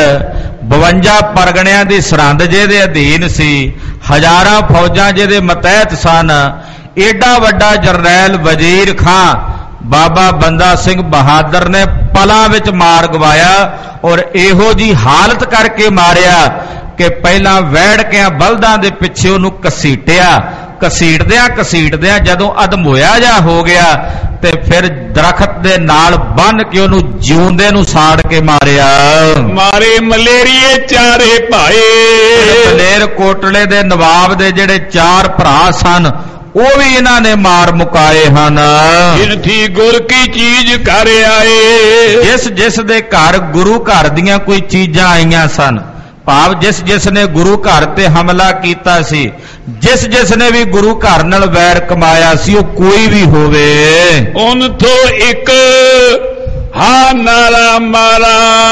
[SPEAKER 2] 52 ਪਰਗਣਿਆਂ ਦੀ ਸਰਹੰਦ ਜਿਹਦੇ ਅਧੀਨ ਸੀ, ਹਜ਼ਾਰਾਂ ਫੌਜਾਂ ਜਿਹਦੇ ਮਤਹਿਤ ਸਨ, ਏਡਾ ਵੱਡਾ ਜਰਨੈਲ ਵਜ਼ੀਰ ਖਾਂ ਬਾਬਾ ਬੰਦਾ ਸਿੰਘ ਬਹਾਦਰ ਨੇ ਪਲਾਂ ਵਿੱਚ ਮਾਰ ਗਵਾਇਆ। ਔਰ ਇਹੋ ਜੀ ਹਾਲਤ ਕਰਕੇ ਮਾਰਿਆ ਕਿ ਪਹਿਲਾਂ ਵੈੜ ਕੇ ਬਲਦਾਂ ਦੇ ਪਿੱਛੇ ਉਹਨੂੰ ਘਸੀਟਿਆ, ਘਸੀਟਦਿਆਂ ਜਦੋਂ ਅਧਮੋਇਆ ਜਾ ਹੋ ਗਿਆ ਤੇ ਫਿਰ ਦਰਖਤ ਦੇ ਨਾਲ ਬੰਨ ਕੇ ਉਹਨੂੰ ਜਿਉਂਦੇ ਨੂੰ ਸਾੜ ਕੇ ਮਾਰਿਆ।
[SPEAKER 1] ਮਾਰੇ ਮਲੇਰੀਏ ਚਾਰੇ ਭਾਏ,
[SPEAKER 2] ਮਲੇਰ ਕੋਟਲੇ ਦੇ ਨਵਾਬ ਦੇ ਜਿਹੜੇ 4 ਭਰਾ ਸਨ ਉਹ ਵੀ ਇਹਨਾਂ ਨੇ ਮਾਰ ਮੁਕਾਏ ਹਨ।
[SPEAKER 1] ਜਿਨਥੀ ਗੁਰ ਕੀ ਚੀਜ਼ ਕਰ ਆਏ,
[SPEAKER 2] ਜਿਸ ਦੇ ਘਰ ਗੁਰੂ ਘਰ ਦੀਆਂ ਕੋਈ ਚੀਜ਼ਾਂ ਆਈਆਂ ਸਨ, ਭਾਵ ਜਿਸ ਜਿਸ ਨੇ ਗੁਰੂ ਘਰ ਤੇ ਹਮਲਾ ਕੀਤਾ ਸੀ, ਜਿਸ ਜਿਸ ਨੇ ਵੀ ਗੁਰੂ ਘਰ ਨਾਲ ਵੈਰ ਕਮਾਇਆ ਸੀ, ਉਹ ਕੋਈ ਵੀ ਹੋਵੇ,
[SPEAKER 1] ਉਨ ਤੋਂ ਇੱਕ हा नारा मारा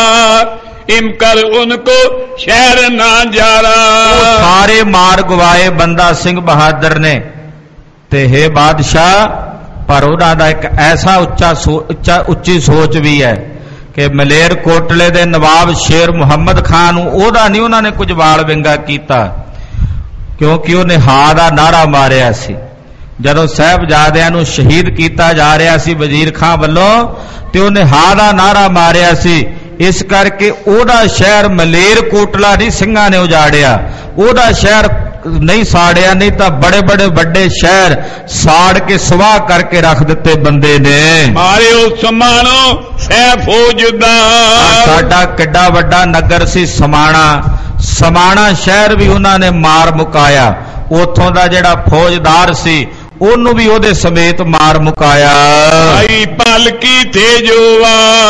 [SPEAKER 1] इम कर उनको शहर ना जारा।
[SPEAKER 2] सारे मार गवाए बंदा सिंह बहादुर ने ते हे बादशाह, पर उन्हां दा एक ऐसा उच्ची सोच भी है कि मलेर कोटले दे नवाब शेर मुहम्मद खान ओहदा नहीं उन्होंने कुछ वाल विंगा कीता, क्योंकि उन्हें हा दा नारा मारिया सी जदों साहिबजादियां नूं शहीद कीता जा रहा सी वजीर खां वल्लों, ते उन्हें हा दा नारा मारिया सी। इस करके ओहदा शहर मलेर कोटला नहीं सिंघां ने उजाड़िया, ओहदा शहर नहीं साड़िया, नहीं तो बड़े बड़े बड़े शहर साड़ के सुवाह करके रख दिते बंदे ने।
[SPEAKER 1] मारे समानो फौजदा,
[SPEAKER 2] साडा किड्डा वड्डा नगर सी समाणा, समाणा शहर भी उन्होंने मार मुकाया, उथों दा जिहड़ा फौजदार सी ओनू भी ओदे समेत मार मुकाया।
[SPEAKER 1] भाई पालकी थे जोवा,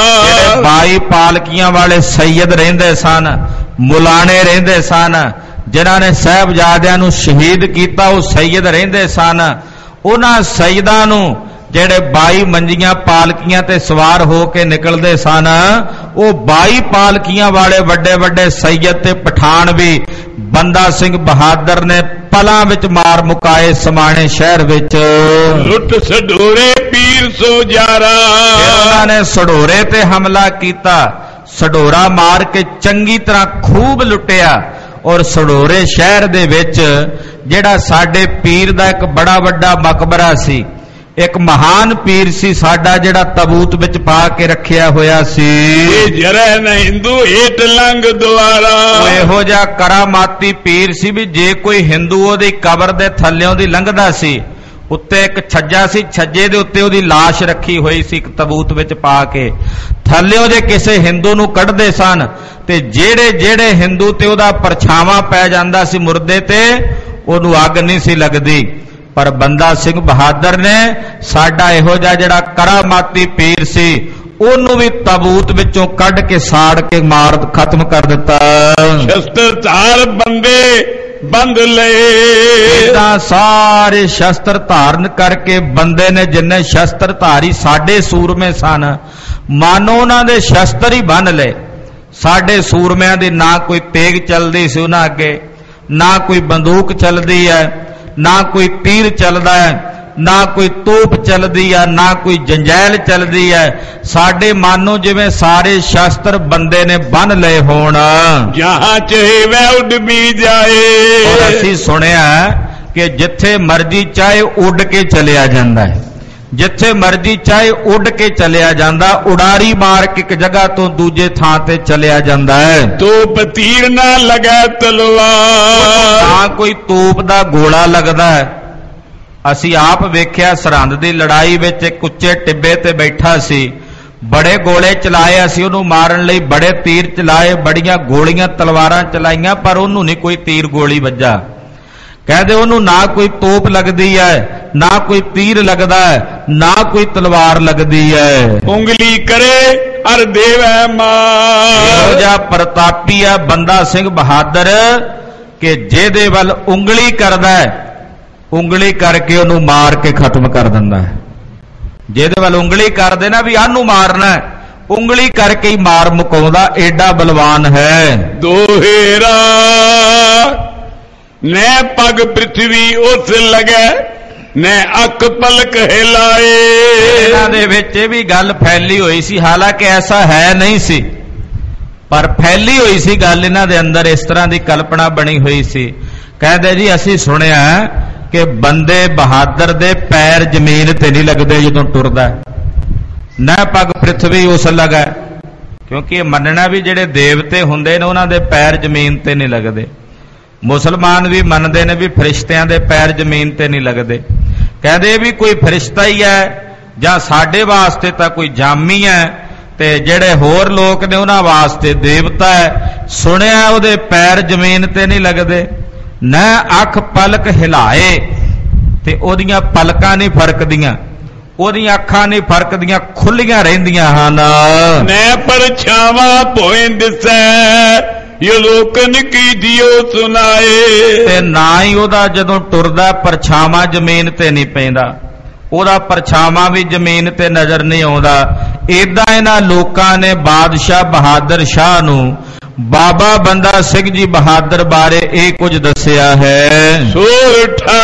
[SPEAKER 2] भाई पालकियां वाले सैयद रहिंदे सन, मुलाने रहिंदे सन, जिन्हां ने साहिबजादियां नूं शहीद कीता वो सैयद रहिंदे सन। उन्हां सैयदां नूं जेड़े 22 मंजियां पालकियां ते सवार हो के निकलदे सन, वो 22 पालकियां वाले वड्डे वड्डे सैयद ते पठान भी बंदा सिंह बहादुर ने पलां विच मार मुकाए समाणे शहर विच।
[SPEAKER 1] लुट सडोरे पीर सो जारा,
[SPEAKER 2] उन्होंने सडोरे ते हमला कीता, सडोरा मार के चंगी तरह खूब लुटिया। और सडोरे शहर दे विच जिहड़ा साडे पीर दा एक बड़ा वड्डा मकबरा सी, एक महान पीर सी साडा जिहड़ा तबूत विच पा के रखिया होया सी।
[SPEAKER 1] जरे न हिंदू हेठ लंघ द्वारा,
[SPEAKER 2] इहो जिहा करामाती पीर सी भी जे कोई हिंदू ओदी कबर दे थल्लियों दी लंघदा सी, उत्ते एक छज्जा सी, छज्जे दे उत्ते ओदी लाश रखी हुई सी एक तबूत विच पा के, थल्लियों जे किसे हिंदू नूं कढदे सन ते जेड़े जेड़े हिंदू ते ओदा परछावां पै जांदा सी मुर्दे ते, ओनूं अग नहीं सी लगदी। पर बंदा सिंह बहादुर ने साडा इहो जिहा जिहड़ा करामाती पीर सी ओनूं भी तबूत विचों कढ के साड़ के मार खत्म कर दिता।
[SPEAKER 1] शस्त्र धार बंदे बंद ले,
[SPEAKER 2] सारे शस्त्र धारण करके बंदे ने जिन्ने शस्त्र धारी साडे सूरमे सन, मानो उन्हां दे शस्त्र ही बन ले। साडे सूरमिਆਂ ਦੀ ना कोई तेग चलदी सी उन्हां अगे, ना कोई बंदूक चलदी है, ना कोई तीर चलदा है, ना कोई तोप चलदी है, ना कोई जंजैल चलदी है। साडे मानो जिवें सारे शस्त्र बंदे ने बन लए होण,
[SPEAKER 1] जहां चाहे वह उड़ भी जाए।
[SPEAKER 2] और असीं सुनिया कि जिथे मर्जी चाहे उड़ के चलिया जांदा है, जिथे मर्जी चाहे उड़ के चलिया जांदा, उड़ारी मार के एक जगह तो दूजे थां ते चलिया जांदा है।
[SPEAKER 1] तोप तीर ना लगा तलवार,
[SPEAKER 2] ना कोई तोप दा गोला लगदा है। असी आप वेख्या सरहंद दी लड़ाई विच एक उच्चे टिब्बे ते बैठा सी, बड़े गोले चलाए, असी उहनूं मारन लई बड़े तीर चलाए, बड़ियां गोलियां तलवारां चलाईयां, पर उहनूं नहीं कोई तीर गोली वज्जा। कहते उन्होंने ना कोई तोप लगती है, ना कोई तीर लगता है, ना कोई तलवार लगती है।
[SPEAKER 1] उंगली करे अर देवे मार,
[SPEAKER 2] जा प्रतापी है बंदा सिंह बहादुर के जेदे वल उंगली करदा है, उंगली करके उन्होंने मार के खत्म कर दिंदा है। जेदे वल उंगली कर देना भी आनू मारना है, उंगली करके ही मार मुकाउंदा, एडा बलवान है।
[SPEAKER 1] दोहेरा न पग पृथ्वी उस लगे, न अक पलक हिलाए।
[SPEAKER 2] इन्हां दे विच भी गल फैली हुई सी, हालांकि ऐसा है नहीं सी, पर फैली हुई सी गल इन्हां दे अंदर, इस तरह की कल्पना बनी हुई सी। कहते जी असीं सुनिया कि बंदे बहादुर दे पैर जमीन ते नहीं लगदे जदों टुरदा, न पग पृथ्वी उस लगे, क्योंकि मनना भी जिहड़े देवते हुंदे ने उन्हां दे पैर जमीन ते नहीं लगदे। मुसलमान भी मनते ने भी फरिश्तियां दे पैर जमीन ते नहीं लगते। कहते भी कोई फरिश्ता ही है जां साडे वास्ते तां कोई जामी है, ते जेड़े होर लोग ने उन्हां वास्ते देवता है। सुनिया उहदे पैर जमीन ते नहीं लगते, न अख पलक हिलाए, ते ओदियां पलकां नहीं फरकदियां, ओदियां अखां नहीं फरकदियां, खुलियां रहिंदियां हन।
[SPEAKER 1] न परछावां भोए दिसै यो लोकन की जियो सुनाए।
[SPEAKER 2] ते ना ही ओदा जदों टुरदा परछावां जमीन ते नहीं पैंदा, ਉਹਦਾ ਪਰਛਾਵਾਂ ਵੀ ਜ਼ਮੀਨ ਤੇ ਨਜ਼ਰ ਨਹੀਂ ਆਉਂਦਾ। ਏਦਾਂ ਇਹਨਾਂ ਲੋਕਾਂ ਨੇ ਬਾਦਸ਼ਾਹ ਬਹਾਦਰ ਸ਼ਾਹ ਨੂੰ ਬਾਬਾ ਬੰਦਾ ਸਿੰਘ ਜੀ ਬਹਾਦਰ ਬਾਰੇ ਇਹ ਕੁਝ ਦੱਸਿਆ ਹੈ।
[SPEAKER 1] ਸੋਠਾ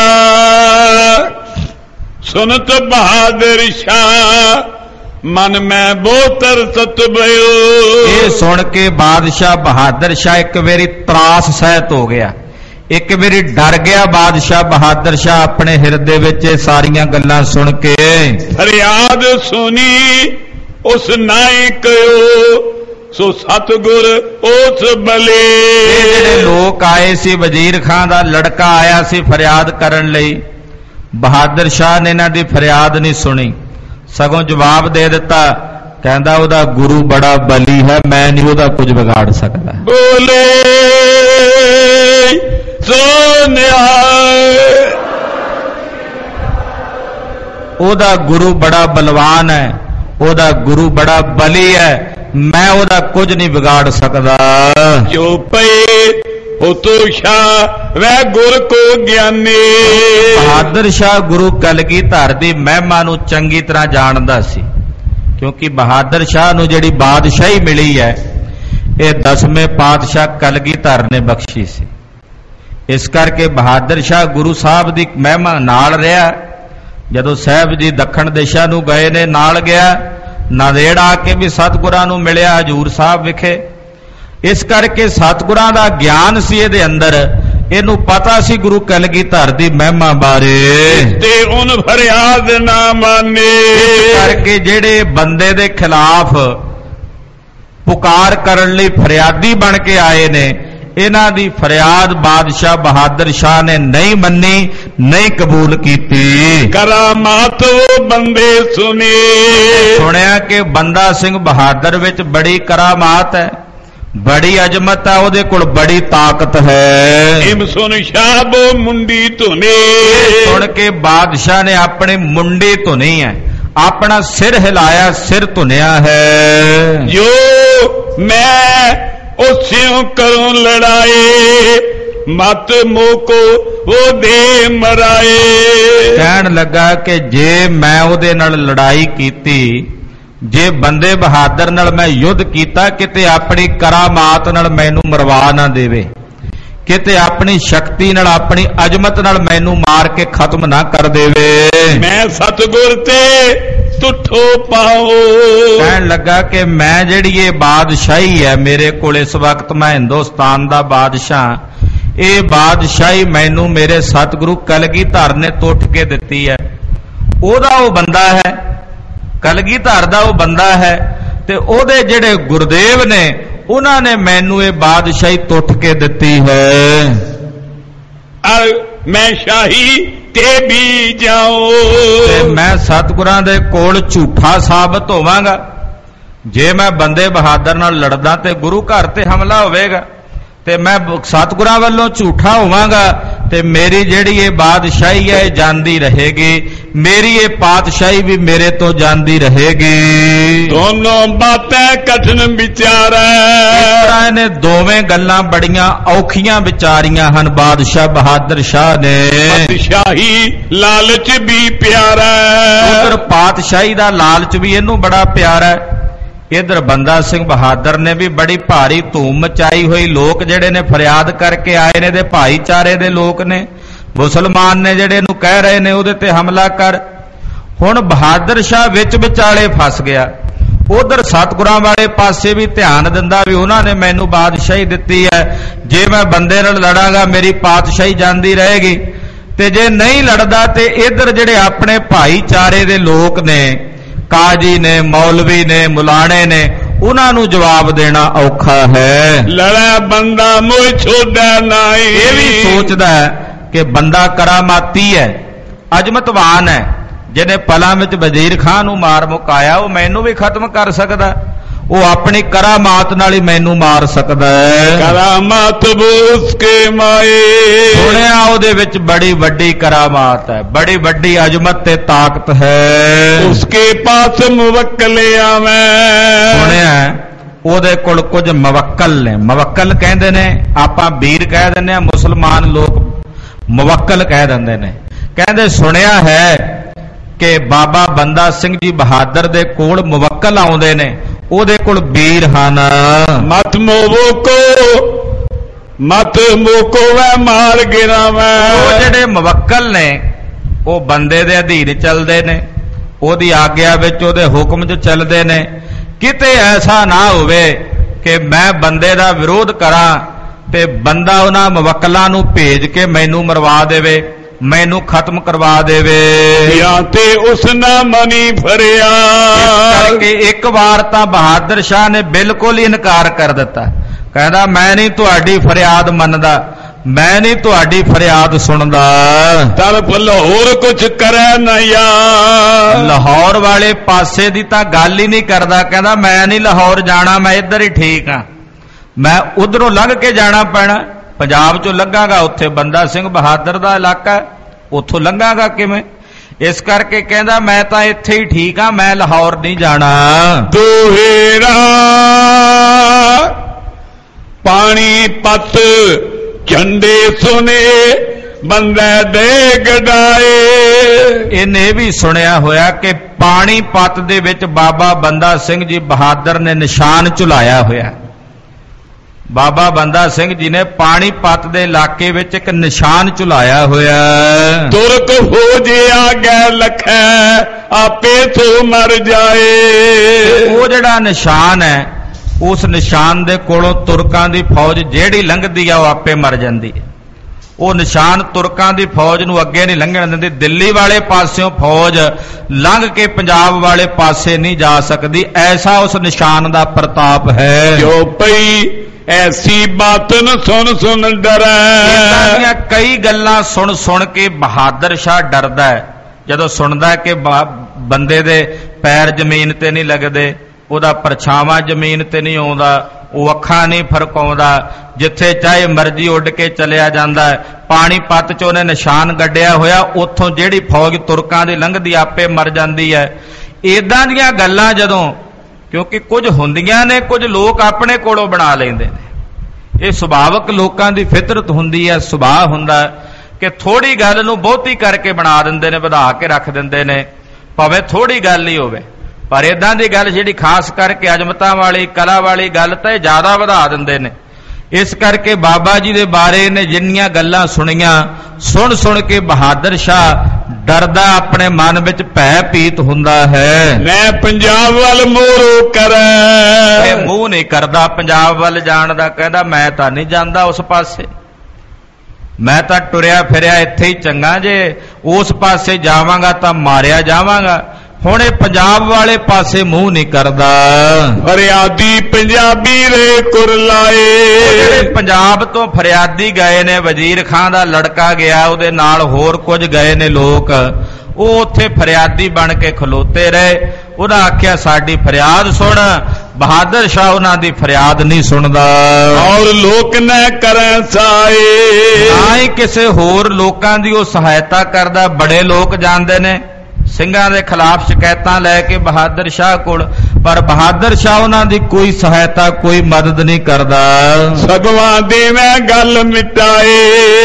[SPEAKER 1] ਸੁਨਤ ਬਹਾਦਰ ਸ਼ਾਹ ਮਨ ਮੈਂ ਬੋਤਰ ਸਤ ਭਇਓ।
[SPEAKER 2] ਇਹ ਸੁਣ ਕੇ ਬਾਦਸ਼ਾਹ ਬਹਾਦਰ ਸ਼ਾਹ ਇੱਕ ਵਾਰੀ ਤਰਾਸ ਸਹਿਤ ਹੋ ਗਿਆ, ਇੱਕ ਵਾਰੀ ਡਰ ਗਿਆ ਬਾਦਸ਼ਾਹ ਬਹਾਦਰ ਸ਼ਾਹ ਆਪਣੇ ਹਿਰਦੇ ਵਿੱਚ ਇਹ ਸਾਰੀਆਂ ਗੱਲਾਂ ਸੁਣ ਕੇ।
[SPEAKER 1] ਫਰਿਆਦ ਸੁਣੀ ਉਸ ਨਾਇਕ ਸੋ ਸਤਿਗੁਰ ਉਸ ਬਲੇ।
[SPEAKER 2] ਇਹ ਜਿਹੜੇ ਲੋਕ ਆਏ ਸੀ, ਵਜ਼ੀਰ ਖਾਨ ਦਾ ਲੜਕਾ ਆਇਆ ਸੀ ਫਰਿਆਦ ਕਰਨ ਲਈ, ਬਹਾਦਰ ਸ਼ਾਹ ਨੇ ਇਹਨਾਂ ਦੀ ਫਰਿਆਦ ਨਹੀਂ ਸੁਣੀ, ਸਗੋਂ ਜਵਾਬ ਦੇ ਦਿੱਤਾ, ਕਹਿੰਦਾ ਉਹਦਾ ਗੁਰੂ ਬੜਾ ਬਲੀ ਹੈ, ਮੈਂ ਨਹੀਂ ਉਹਦਾ ਕੁਝ ਵਿਗਾੜ ਸਕਦਾ।
[SPEAKER 1] ਬੋਲੇ
[SPEAKER 2] ਉਹਦਾ ਗੁਰੂ ਬੜਾ ਬਲਵਾਨ ਹੈ, ਉਹਦਾ ਗੁਰੂ ਬੜਾ ਬਲੀ ਹੈ, ਮੈਂ ਉਹਦਾ ਕੁਝ ਨਹੀਂ ਵਿਗਾੜ ਸਕਦਾ।
[SPEAKER 1] ਜੋ ਪਏ ਹੋ ਤੋ ਸ਼ਾਹ ਵੈ ਗੁਰ ਕੋ ਗਿਆਨੀ।
[SPEAKER 2] ਬਹਾਦਰ ਸ਼ਾਹ ਗੁਰੂ ਕਲਗੀਧਰ ਦੀ ਮਹਿਮਾ ਨੂੰ ਚੰਗੀ ਤਰ੍ਹਾਂ ਜਾਣਦਾ ਸੀ, ਕਿਉਂਕਿ ਬਹਾਦਰ ਸ਼ਾਹ ਨੂੰ ਜਿਹੜੀ ਬਾਦਸ਼ਾਹੀ ਮਿਲੀ ਹੈ ਇਹ 10ਵੇਂ ਪਾਤਸ਼ਾਹ ਕਲਗੀਧਰ ਨੇ ਬਖਸ਼ੀ ਸੀ। ਇਸ ਕਰਕੇ ਬਹਾਦਰ ਸ਼ਾਹ ਗੁਰੂ ਸਾਹਿਬ ਦੀ ਮਹਿਮਾ ਨਾਲ ਰਿਹਾ। ਜਦੋਂ ਸਾਹਿਬ ਜੀ ਦੱਖਣ ਦਿਸ਼ਾ ਨੂੰ ਗਏ ਨੇ, ਨਾਲ ਗਿਆ, ਨਾਂਦੇੜ ਆ ਕੇ ਵੀ ਸਤਿਗੁਰਾਂ ਨੂੰ ਮਿਲਿਆ ਹਜੂਰ ਸਾਹਿਬ ਵਿਖੇ। ਇਸ ਕਰਕੇ ਸਤਿਗੁਰਾਂ ਦਾ ਗਿਆਨ ਸੀ ਇਹਦੇ ਅੰਦਰ, ਇਹਨੂੰ ਪਤਾ ਸੀ ਗੁਰੂ ਕਲਗੀਧਰ ਦੀ ਮਹਿਮਾ ਬਾਰੇ।
[SPEAKER 1] ਤੇ ਉਹਨ ਫਰਿਆਦ ਨਾ ਮਾਨੇ।
[SPEAKER 2] ਇਸ ਕਰਕੇ ਜਿਹੜੇ ਬੰਦੇ ਦੇ ਖਿਲਾਫ ਪੁਕਾਰ ਕਰਨ ਲਈ ਫਰਿਆਦੀ ਬਣ ਕੇ ਆਏ ਨੇ, ਇਹਨਾਂ ਦੀ ਫਰਿਆਦ ਬਾਦਸ਼ਾਹ ਬਹਾਦਰ ਸ਼ਾਹ ਨੇ ਨਹੀਂ ਮੰਨੀ, ਨਹੀਂ ਕਬੂਲ ਕੀਤੀ।
[SPEAKER 1] ਕਰਾਮਾਤ ਉਹ ਬੰਦੇ ਸੁਨੇ।
[SPEAKER 2] ਸੁਣਿਆ ਕਿ ਬੰਦਾ ਸਿੰਘ ਬਹਾਦਰ ਵਿੱਚ ਬੜੀ ਕਰਾਮਾਤ ਹੈ, ਬੜੀ ਅਜ਼ਮਤ ਹੈ, ਉਹਦੇ ਕੋਲ ਬੜੀ ਤਾਕਤ ਹੈ।
[SPEAKER 1] ਇਮ ਸੁਨ ਸ਼ਾਬੋ ਮੁੰਡੀ ਧੁਨੇ।
[SPEAKER 2] ਸੁਣ ਕੇ ਬਾਦਸ਼ਾਹ ਨੇ ਆਪਣੀ ਮੁੰਡੀ ਧੁਨੀ ਹੈ, ਆਪਣਾ ਸਿਰ ਹਿਲਾਇਆ, ਸਿਰ ਧੁਨਿਆ ਹੈ।
[SPEAKER 1] ਜੋ ਮੈਂ ਉਸਿਉ ਕਰੂੰ ਲੜਾਏ ਮਤ ਮੋਕੋ ਉਹ ਦੇ ਮਰਾਏ।
[SPEAKER 2] ਕਹਿਣ ਲੱਗਾ ਕਿ ਜੇ ਮੈਂ ਉਹਦੇ ਨਾਲ ਲੜਾਈ ਕੀਤੀ, ਜੇ ਬੰਦੇ ਬਹਾਦਰ ਨਾਲ ਮੈਂ ਯੁੱਧ ਕੀਤਾ, ਕਿਤੇ ਆਪਣੀ ਕਰਾਮਾਤ ਨਾਲ ਮੈਨੂੰ ਮਰਵਾ ਨਾ ਦੇਵੇ, ਕਿਤੇ ਆਪਣੀ ਸ਼ਕਤੀ ਨਾਲ, ਆਪਣੀ ਅਜ਼ਮਤ ਨਾਲ ਮੈਨੂੰ ਮਾਰ ਕੇ ਖਤਮ ਨਾ ਕਰ ਦੇਵੇ।
[SPEAKER 1] ਮੈਂ ਸਤਿਗੁਰ ਤੇ ਤੁਠੋ ਪਾਓ।
[SPEAKER 2] ਕਹਿਣ ਲੱਗਾ ਕਿ ਮੈਂ ਜਿਹੜੀ ਇਹ ਬਾਦਸ਼ਾਹੀ ਹੈ ਮੇਰੇ ਕੋਲ ਇਸ ਵਕਤ, ਮੈਂ ਹਿੰਦੁਸਤਾਨ ਦਾ ਬਾਦਸ਼ਾਹ, ਇਹ ਬਾਦਸ਼ਾਹੀ ਮੈਨੂੰ ਮੇਰੇ ਸਤਿਗੁਰੂ ਕਲਗੀਧਰ ਨੇ ਤੁੱਠ ਕੇ ਦਿੱਤੀ ਹੈ। ਉਹਦਾ ਉਹ ਬੰਦਾ ਹੈ, ਕਲਗੀਧਰ ਦਾ ਉਹ ਬੰਦਾ ਹੈ, ਤੇ ਉਹਦੇ ਜਿਹੜੇ ਗੁਰਦੇਵ ਨੇ ਉਹਨਾਂ ਨੇ ਮੈਨੂੰ ਇਹ ਬਾਦਸ਼ਾਹੀ ਤੁੱਠ ਕੇ ਦਿੱਤੀ ਹੈ।
[SPEAKER 1] ਮੈਂ ਸ਼ਾਹੀ ਤੇ ਵੀ ਜਾਓ।
[SPEAKER 2] ਤੇ ਮੈਂ ਸਤਿਗੁਰਾਂ ਦੇ ਕੋਲ ਝੂਠਾ ਸਾਬਤ ਹੋਵਾਂਗਾ। ਜੇ ਮੈਂ ਬੰਦੇ ਬਹਾਦਰ ਨਾਲ ਲੜਦਾ ਤੇ ਗੁਰੂ ਘਰ ਤੇ ਹਮਲਾ ਹੋਵੇਗਾ, ਤੇ ਮੈਂ ਸਤਿਗੁਰਾਂ ਵੱਲੋਂ ਝੂਠਾ ਹੋਵਾਂਗਾ, ਤੇ ਮੇਰੀ ਜਿਹੜੀ ਇਹ ਬਾਦਸ਼ਾਹੀ ਹੈ ਇਹ ਜਾਂਦੀ ਰਹੇਗੀ, ਮੇਰੀ ਇਹ ਪਾਤਸ਼ਾਹੀ ਵੀ ਮੇਰੇ ਤੋਂ ਜਾਂਦੀ ਰਹੇਗੀ।
[SPEAKER 1] ਦੋਨੋਂ ਬਾਤਾਂ ਕਠਨ ਵਿਚਾਰੈ।
[SPEAKER 2] ਇਸ ਤਰ੍ਹਾਂ ਇਹਨੇ ਦੋਵੇਂ ਗੱਲਾਂ ਬੜੀਆਂ ਔਖੀਆਂ ਵਿਚਾਰੀਆਂ ਹਨ ਬਾਦਸ਼ਾਹ ਬਹਾਦਰ ਸ਼ਾਹ ਨੇ।
[SPEAKER 1] ਪਾਤਸ਼ਾਹੀ ਲਾਲਚ ਵੀ ਪਿਆਰਾ।
[SPEAKER 2] ਉਧਰ ਪਾਤਸ਼ਾਹੀ ਦਾ ਲਾਲਚ ਵੀ ਇਹਨੂੰ ਬੜਾ ਪਿਆਰਾ ਹੈ। ਇਧਰ ਬੰਦਾ ਸਿੰਘ ਬਹਾਦਰ ਨੇ ਵੀ ਬੜੀ ਭਾਰੀ ਧੂਮ ਮਚਾਈ ਹੋਈ। ਲੋਕ ਜਿਹੜੇ ਨੇ ਫਰਿਆਦ ਕਰਕੇ ਆਏ ਨੇ, ਦੇ ਭਾਈਚਾਰੇ ਦੇ ਲੋਕ ਨੇ, ਮੁਸਲਮਾਨ ਨੇ ਜਿਹੜੇ ਇਹਨੂੰ ਕਹਿ ਰਹੇ ਨੇ ਉਹਦੇ ਤੇ ਹਮਲਾ ਕਰ। ਹੁਣ ਬਹਾਦਰ ਸ਼ਾਹ ਵਿੱਚ ਵਿਚਾਲੇ ਫਸ ਗਿਆ। ਉਧਰ ਸਤਿਗੁਰਾਂ ਵਾਲੇ ਪਾਸੇ ਵੀ ਧਿਆਨ ਦਿੰਦਾ ਵੀ ਉਹਨਾਂ ਨੇ ਮੈਨੂੰ ਬਾਦਸ਼ਾਹੀ ਦਿੱਤੀ ਹੈ, ਜੇ ਮੈਂ ਬੰਦੇ ਨਾਲ ਲੜਾਂਗਾ ਮੇਰੀ ਪਾਤਸ਼ਾਹੀ ਜਾਂਦੀ ਰਹੇਗੀ, ਤੇ ਜੇ ਨਹੀਂ ਲੜਦਾ ਤੇ ਇਧਰ ਜਿਹੜੇ ਆਪਣੇ ਭਾਈਚਾਰੇ ਦੇ ਲੋਕ ਨੇ, ਕਾਜੀ ਨੇ, ਮੌਲਵੀ ਨੇ, ਮੁਲਾਣੇ ਨੇ, ਉਹਨਾਂ ਨੂੰ ਜਵਾਬ ਦੇਣਾ ਔਖਾ ਹੈ।
[SPEAKER 1] ਲੜਾ ਬੰਦਾ ਮੋਹ ਛੋੜਾ ਨਹੀਂ।
[SPEAKER 2] ਇਹ ਵੀ ਸੋਚਦਾ ਹੈ ਕਿ ਬੰਦਾ ਕਰਾਮਾਤੀ ਹੈ, ਅਜ਼ਮਤਵਾਨ ਹੈ, ਜਿਹਨੇ ਪਲਾਂ ਵਿੱਚ ਵਜ਼ੀਰ ਖਾਨ ਨੂੰ ਮਾਰ ਮੁਕਾਇਆ, ਉਹ ਮੈਨੂੰ ਵੀ ਖਤਮ ਕਰ ਸਕਦਾ, ਉਹ ਆਪਣੀ ਕਰਾਮਾਤ ਨਾਲ ਹੀ ਮੈਨੂੰ ਮਾਰ ਸਕਦਾ ਹੈ।
[SPEAKER 1] ਕਰਾਮਾਤ ਬੂਸ ਕੇ ਮਾਏ।
[SPEAKER 2] ਸੁਣਿਆ ਉਹਦੇ ਵਿੱਚ ਬੜੀ ਵੱਡੀ ਕਰਾਮਾਤ ਹੈ, ਬੜੀ ਵੱਡੀ ਅਜ਼ਮਤ ਤੇ ਤਾਕਤ ਹੈ।
[SPEAKER 1] ਉਸਕੇ ਪਾਸ ਮੁਵੱਕਲ ਆਵੇਂ।
[SPEAKER 2] ਸੁਣਿਆ ਉਹਦੇ ਕੋਲ ਕੁਝ ਮਵੱਕਲ ਨੇ। ਮਵੱਕਲ ਕਹਿੰਦੇ ਨੇ, ਆਪਾਂ ਵੀਰ ਕਹਿ ਦਿੰਦੇ ਆ, ਮੁਸਲਮਾਨ ਲੋਕ ਮਵੱਕਲ ਕਹਿ ਦਿੰਦੇ ਨੇ। ਕਹਿੰਦੇ ਸੁਣਿਆ ਹੈ ਕਿ ਬਾਬਾ ਬੰਦਾ ਸਿੰਘ ਜੀ ਬਹਾਦਰ ਦੇ ਕੋਲ ਮਵੱਕਲ ਆਉਂਦੇ ਨੇ, ਉਹਦੇ ਕੋਲ ਵੀਰ ਹਨ।
[SPEAKER 1] ਮਤ ਮੋਕੋ ਵੈ ਮਾਲ ਗਿਰਾਵੈ।
[SPEAKER 2] ਉਹ ਜਿਹੜੇ ਮਵੱਕਲ ਨੇ ਉਹ ਬੰਦੇ ਦੇ ਅਧੀਨ ਚੱਲਦੇ ਨੇ, ਉਹਦੀ ਆਗਿਆ ਵਿੱਚ, ਉਹਦੇ ਹੁਕਮ 'ਚ ਚੱਲਦੇ ਨੇ। ਕਿਤੇ ਐਸਾ ਨਾ ਹੋਵੇ ਕਿ ਮੈਂ ਬੰਦੇ ਦਾ ਵਿਰੋਧ ਕਰਾਂ ਤੇ ਬੰਦਾ ਉਹਨਾਂ ਮਵੱਕਲਾਂ ਨੂੰ ਭੇਜ ਕੇ ਮੈਨੂੰ ਮਰਵਾ ਦੇਵੇ, ਮੈਨੂੰ ਖਤਮ ਕਰਵਾ ਦੇਵੇ।
[SPEAKER 1] ਜਾਂ ਤੇ ਉਸ ਨਾ ਮਨੀ ਫਰਿਆ।
[SPEAKER 2] ਇਸ ਕਰਕੇ ਇੱਕ ਵਾਰ ਤਾਂ ਬਹਾਦਰ ਸ਼ਾਹ ਨੇ ਬਿਲਕੁਲ ਹੀ ਇਨਕਾਰ ਕਰ ਦਿੱਤਾ। ਕਹਿੰਦਾ ਮੈਂ ਨਹੀਂ ਤੁਹਾਡੀ ਫਰਿਆਦ ਮੰਨਦਾ, ਮੈਂ ਨਹੀਂ ਤੁਹਾਡੀ ਫਰਿਆਦ ਸੁਣਦਾ।
[SPEAKER 1] ਤਲਪ ਲਾਹੌਰ ਕੁਛ ਕਰੈ ਨਾ ਯਾਰ।
[SPEAKER 2] ਲਾਹੌਰ ਵਾਲੇ ਪਾਸੇ ਦੀ ਤਾਂ ਗੱਲ ਹੀ ਨਹੀਂ ਕਰਦਾ। ਕਹਿੰਦਾ ਮੈਂ ਨਹੀਂ ਲਾਹੌਰ ਜਾਣਾ, ਮੈਂ ਇੱਧਰ ਹੀ ਠੀਕ ਹਾਂ, ਮੈਂ ਉਧਰੋਂ ਲੰਘ ਕੇ ਜਾਣਾ ਪੈਣਾ। ਪੰਜਾਬ ਚੋਂ ਲੰਘਾਂਗਾ, ਉੱਥੇ ਬੰਦਾ ਸਿੰਘ ਬਹਾਦਰ ਦਾ ਇਲਾਕਾ, ਉੱਥੋਂ ਲੰਘਾਂਗਾ ਕਿਵੇਂ? ਇਸ ਕਰਕੇ ਕਹਿੰਦਾ ਮੈਂ ਤਾਂ ਇੱਥੇ ਹੀ ਠੀਕ ਹਾਂ, ਮੈਂ ਲਾਹੌਰ ਨਹੀਂ ਜਾਣਾ।
[SPEAKER 1] ਦੋਹੇਰਾ ਪਾਣੀ ਪਤ ਝੰਡੇ ਸੁਨੇ ਬੰਦੇ ਦੇ ਗਡਾਏ।
[SPEAKER 2] ਇਹਨੇ ਵੀ ਸੁਣਿਆ ਹੋਇਆ ਕਿ ਪਾਣੀਪਤ ਦੇ ਵਿੱਚ ਬਾਬਾ ਬੰਦਾ ਸਿੰਘ ਜੀ ਬਹਾਦਰ ਨੇ ਨਿਸ਼ਾਨ ਝੁਲਾਇਆ ਹੋਇਆ। ਬਾਬਾ ਬੰਦਾ ਸਿੰਘ ਜੀ ਨੇ ਪਾਣੀਪਤ ਦੇ ਇਲਾਕੇ ਵਿੱਚ ਇੱਕ ਨਿਸ਼ਾਨ ਝੁਲਾਇਆ ਹੋਇਆ।
[SPEAKER 1] ਤੁਰਕ ਹੋ ਜਿਆ ਗੈ ਲਖੈ ਆਪੇ ਤੋਂ ਮਰ ਜਾਏ।
[SPEAKER 2] ਉਹ ਜਿਹੜਾ ਨਿਸ਼ਾਨ ਹੈ, ਉਸ ਨਿਸ਼ਾਨ ਦੇ ਕੋਲੋਂ ਤੁਰਕਾਂ ਦੀ ਫੌਜ ਜਿਹੜੀ ਲੰਘਦੀ ਆ ਉਹ ਆਪੇ ਮਰ ਜਾਂਦੀ ਹੈ। ਉਹ ਨਿਸ਼ਾਨ ਤੁਰਕਾਂ ਦੀ ਫੌਜ ਨੂੰ ਅੱਗੇ ਨਹੀਂ ਲੰਘਣ ਦਿੰਦੀ। ਦਿੱਲੀ ਵਾਲੇ ਪਾਸਿਓਂ ਫੌਜ ਲੰਘ ਕੇ ਪੰਜਾਬ ਵਾਲੇ ਪਾਸੇ ਨਹੀਂ ਜਾ ਸਕਦੀ, ਐਸਾ ਉਸ ਨਿਸ਼ਾਨ ਦਾ ਪ੍ਰਤਾਪ ਹੈ।
[SPEAKER 1] ਜੋ ਪਈ ਐਸੀ ਬਾਤਨ ਸੁਣ ਡਰੈ।
[SPEAKER 2] ਕਈ ਗੱਲਾਂ ਸੁਣ ਕੇ ਬਹਾਦਰ ਸ਼ਾਹ ਡਰਦਾ ਹੈ। ਜਦੋਂ ਸੁਣਦਾ ਕਿ ਬੰਦੇ ਦੇ ਪੈਰ ਜ਼ਮੀਨ ਤੇ ਨਹੀਂ ਲੱਗਦੇ, ਉਹਦਾ ਪਰਛਾਵਾਂ ਜ਼ਮੀਨ ਤੇ ਨਹੀਂ ਆਉਂਦਾ, ਉਹ ਅੱਖਾਂ ਨਹੀਂ ਫਰਕਾਉਂਦਾ, ਜਿੱਥੇ ਚਾਹੇ ਮਰਜ਼ੀ ਉੱਡ ਕੇ ਚਲਿਆ ਜਾਂਦਾ ਹੈ। ਪਾਣੀਪਤ 'ਚ ਉਹਨੇ ਨਿਸ਼ਾਨ ਗੱਡਿਆ ਹੋਇਆ, ਉੱਥੋਂ ਜਿਹੜੀ ਫੌਜ ਤੁਰਕਾਂ ਦੀ ਲੰਘਦੀ ਆਪੇ ਮਰ ਜਾਂਦੀ ਹੈ। ਇਦਾਂ ਦੀਆਂ ਗੱਲਾਂ ਜਦੋਂ, ਕਿਉਂਕਿ ਕੁਝ ਹੁੰਦੀਆਂ ਨੇ, ਕੁਝ ਲੋਕ ਆਪਣੇ ਕੋਲੋਂ ਬਣਾ ਲੈਂਦੇ ਨੇ। ਇਹ ਸੁਭਾਵਕ ਲੋਕਾਂ ਦੀ ਫਿਤਰਤ ਹੁੰਦੀ ਹੈ, ਸੁਭਾਅ ਹੁੰਦਾ ਕਿ ਥੋੜੀ ਗੱਲ ਨੂੰ ਬਹੁਤੀ ਕਰਕੇ ਬਣਾ ਦਿੰਦੇ ਨੇ, ਵਧਾ ਕੇ ਰੱਖ ਦਿੰਦੇ ਨੇ, ਭਾਵੇਂ ਥੋੜੀ ਗੱਲ ਹੀ ਹੋਵੇ। ਪਰ ਇਦਾਂ ਦੀ ਗੱਲ ਜਿਹੜੀ ਖਾਸ ਕਰਕੇ ਅਜਮਤਾਂ ਵਾਲੀ, ਕਲਾ ਵਾਲੀ ਗੱਲ ਤਾਂ ਇਹ ਜ਼ਿਆਦਾ ਵਧਾ ਦਿੰਦੇ ਨੇ। ਇਸ ਕਰਕੇ ਬਾਬਾ ਜੀ ਦੇ ਬਾਰੇ ਨੇ ਜਿੰਨੀਆਂ ਗੱਲਾਂ ਸੁਣੀਆਂ, ਸੁਣ ਕੇ ਬਹਾਦਰ ਸ਼ਾਹ ਡਰਦਾ, ਆਪਣੇ ਮਨ ਵਿੱਚ ਭੈ ਭੀਤ ਹੁੰਦਾ ਹੈ।
[SPEAKER 1] ਮੈਂ ਪੰਜਾਬ ਵੱਲ ਮੋਰੋ ਕਰੈ।
[SPEAKER 2] ਮੂੰਹ ਨਹੀਂ ਕਰਦਾ ਪੰਜਾਬ ਵੱਲ ਜਾਣ ਦਾ। ਕਹਿੰਦਾ ਮੈਂ ਤਾਂ ਨਹੀਂ ਜਾਂਦਾ ਉਸ ਪਾਸੇ, ਮੈਂ ਤਾਂ ਟੁਰਿਆ ਫਿਰਿਆ ਇੱਥੇ ਹੀ ਚੰਗਾ, ਜੇ ਉਸ ਪਾਸੇ ਜਾਵਾਂਗਾ ਤਾਂ ਮਾਰਿਆ ਜਾਵਾਂਗਾ। ਹੁਣ ਇਹ ਪੰਜਾਬ ਵਾਲੇ ਪਾਸੇ ਮੂੰਹ ਨਹੀਂ ਕਰਦਾ।
[SPEAKER 1] ਫਰਿਆਦੀ ਪੰਜਾਬੀ ਰੇ ਕੁਰਲਾਏ।
[SPEAKER 2] ਜਿਹੜੇ ਪੰਜਾਬ ਤੋਂ ਫਰਿਆਦੀ ਗਏ ਨੇ, ਵਜ਼ੀਰ ਖਾਂ ਦਾ ਲੜਕਾ ਗਿਆ, ਉਹਦੇ ਨਾਲ ਹੋਰ ਕੁਝ ਗਏ ਨੇ ਲੋਕ, ਉਹ ਉੱਥੇ ਫਰਿਆਦੀ ਬਣ ਕੇ ਖਲੋਤੇ ਰਹੇ। ਉਹਦਾ ਆਖਿਆ ਸਾਡੀ ਫਰਿਆਦ ਸੁਣ। ਬਹਾਦਰ ਸ਼ਾਹ ਉਹਨਾਂ ਦੀ ਫਰਿਆਦ ਨਹੀਂ ਸੁਣਦਾ।
[SPEAKER 1] ਔਰ ਲੋਕ ਨਾ ਕਰੈ ਸਾਏ।
[SPEAKER 2] ਨਾ ਹੀ ਕਿਸੇ ਹੋਰ ਲੋਕਾਂ ਦੀ ਉਹ ਸਹਾਇਤਾ ਕਰਦਾ। ਬੜੇ ਲੋਕ ਜਾਂਦੇ ਨੇ ਸਿੰਘਾਂ ਦੇ ਖਿਲਾਫ ਸ਼ਿਕਾਇਤਾਂ ਲੈ ਕੇ ਬਹਾਦਰ ਸ਼ਾਹ ਕੋਲ, ਪਰ ਬਹਾਦਰ ਸ਼ਾਹ ਉਹਨਾਂ ਦੀ ਕੋਈ ਸਹਾਇਤਾ, ਕੋਈ ਮਦਦ ਨਹੀਂ ਕਰਦਾ।
[SPEAKER 1] ਸਗਵਾ ਦੇਵੇਂ ਗੱਲ ਮਿਟਾਏ।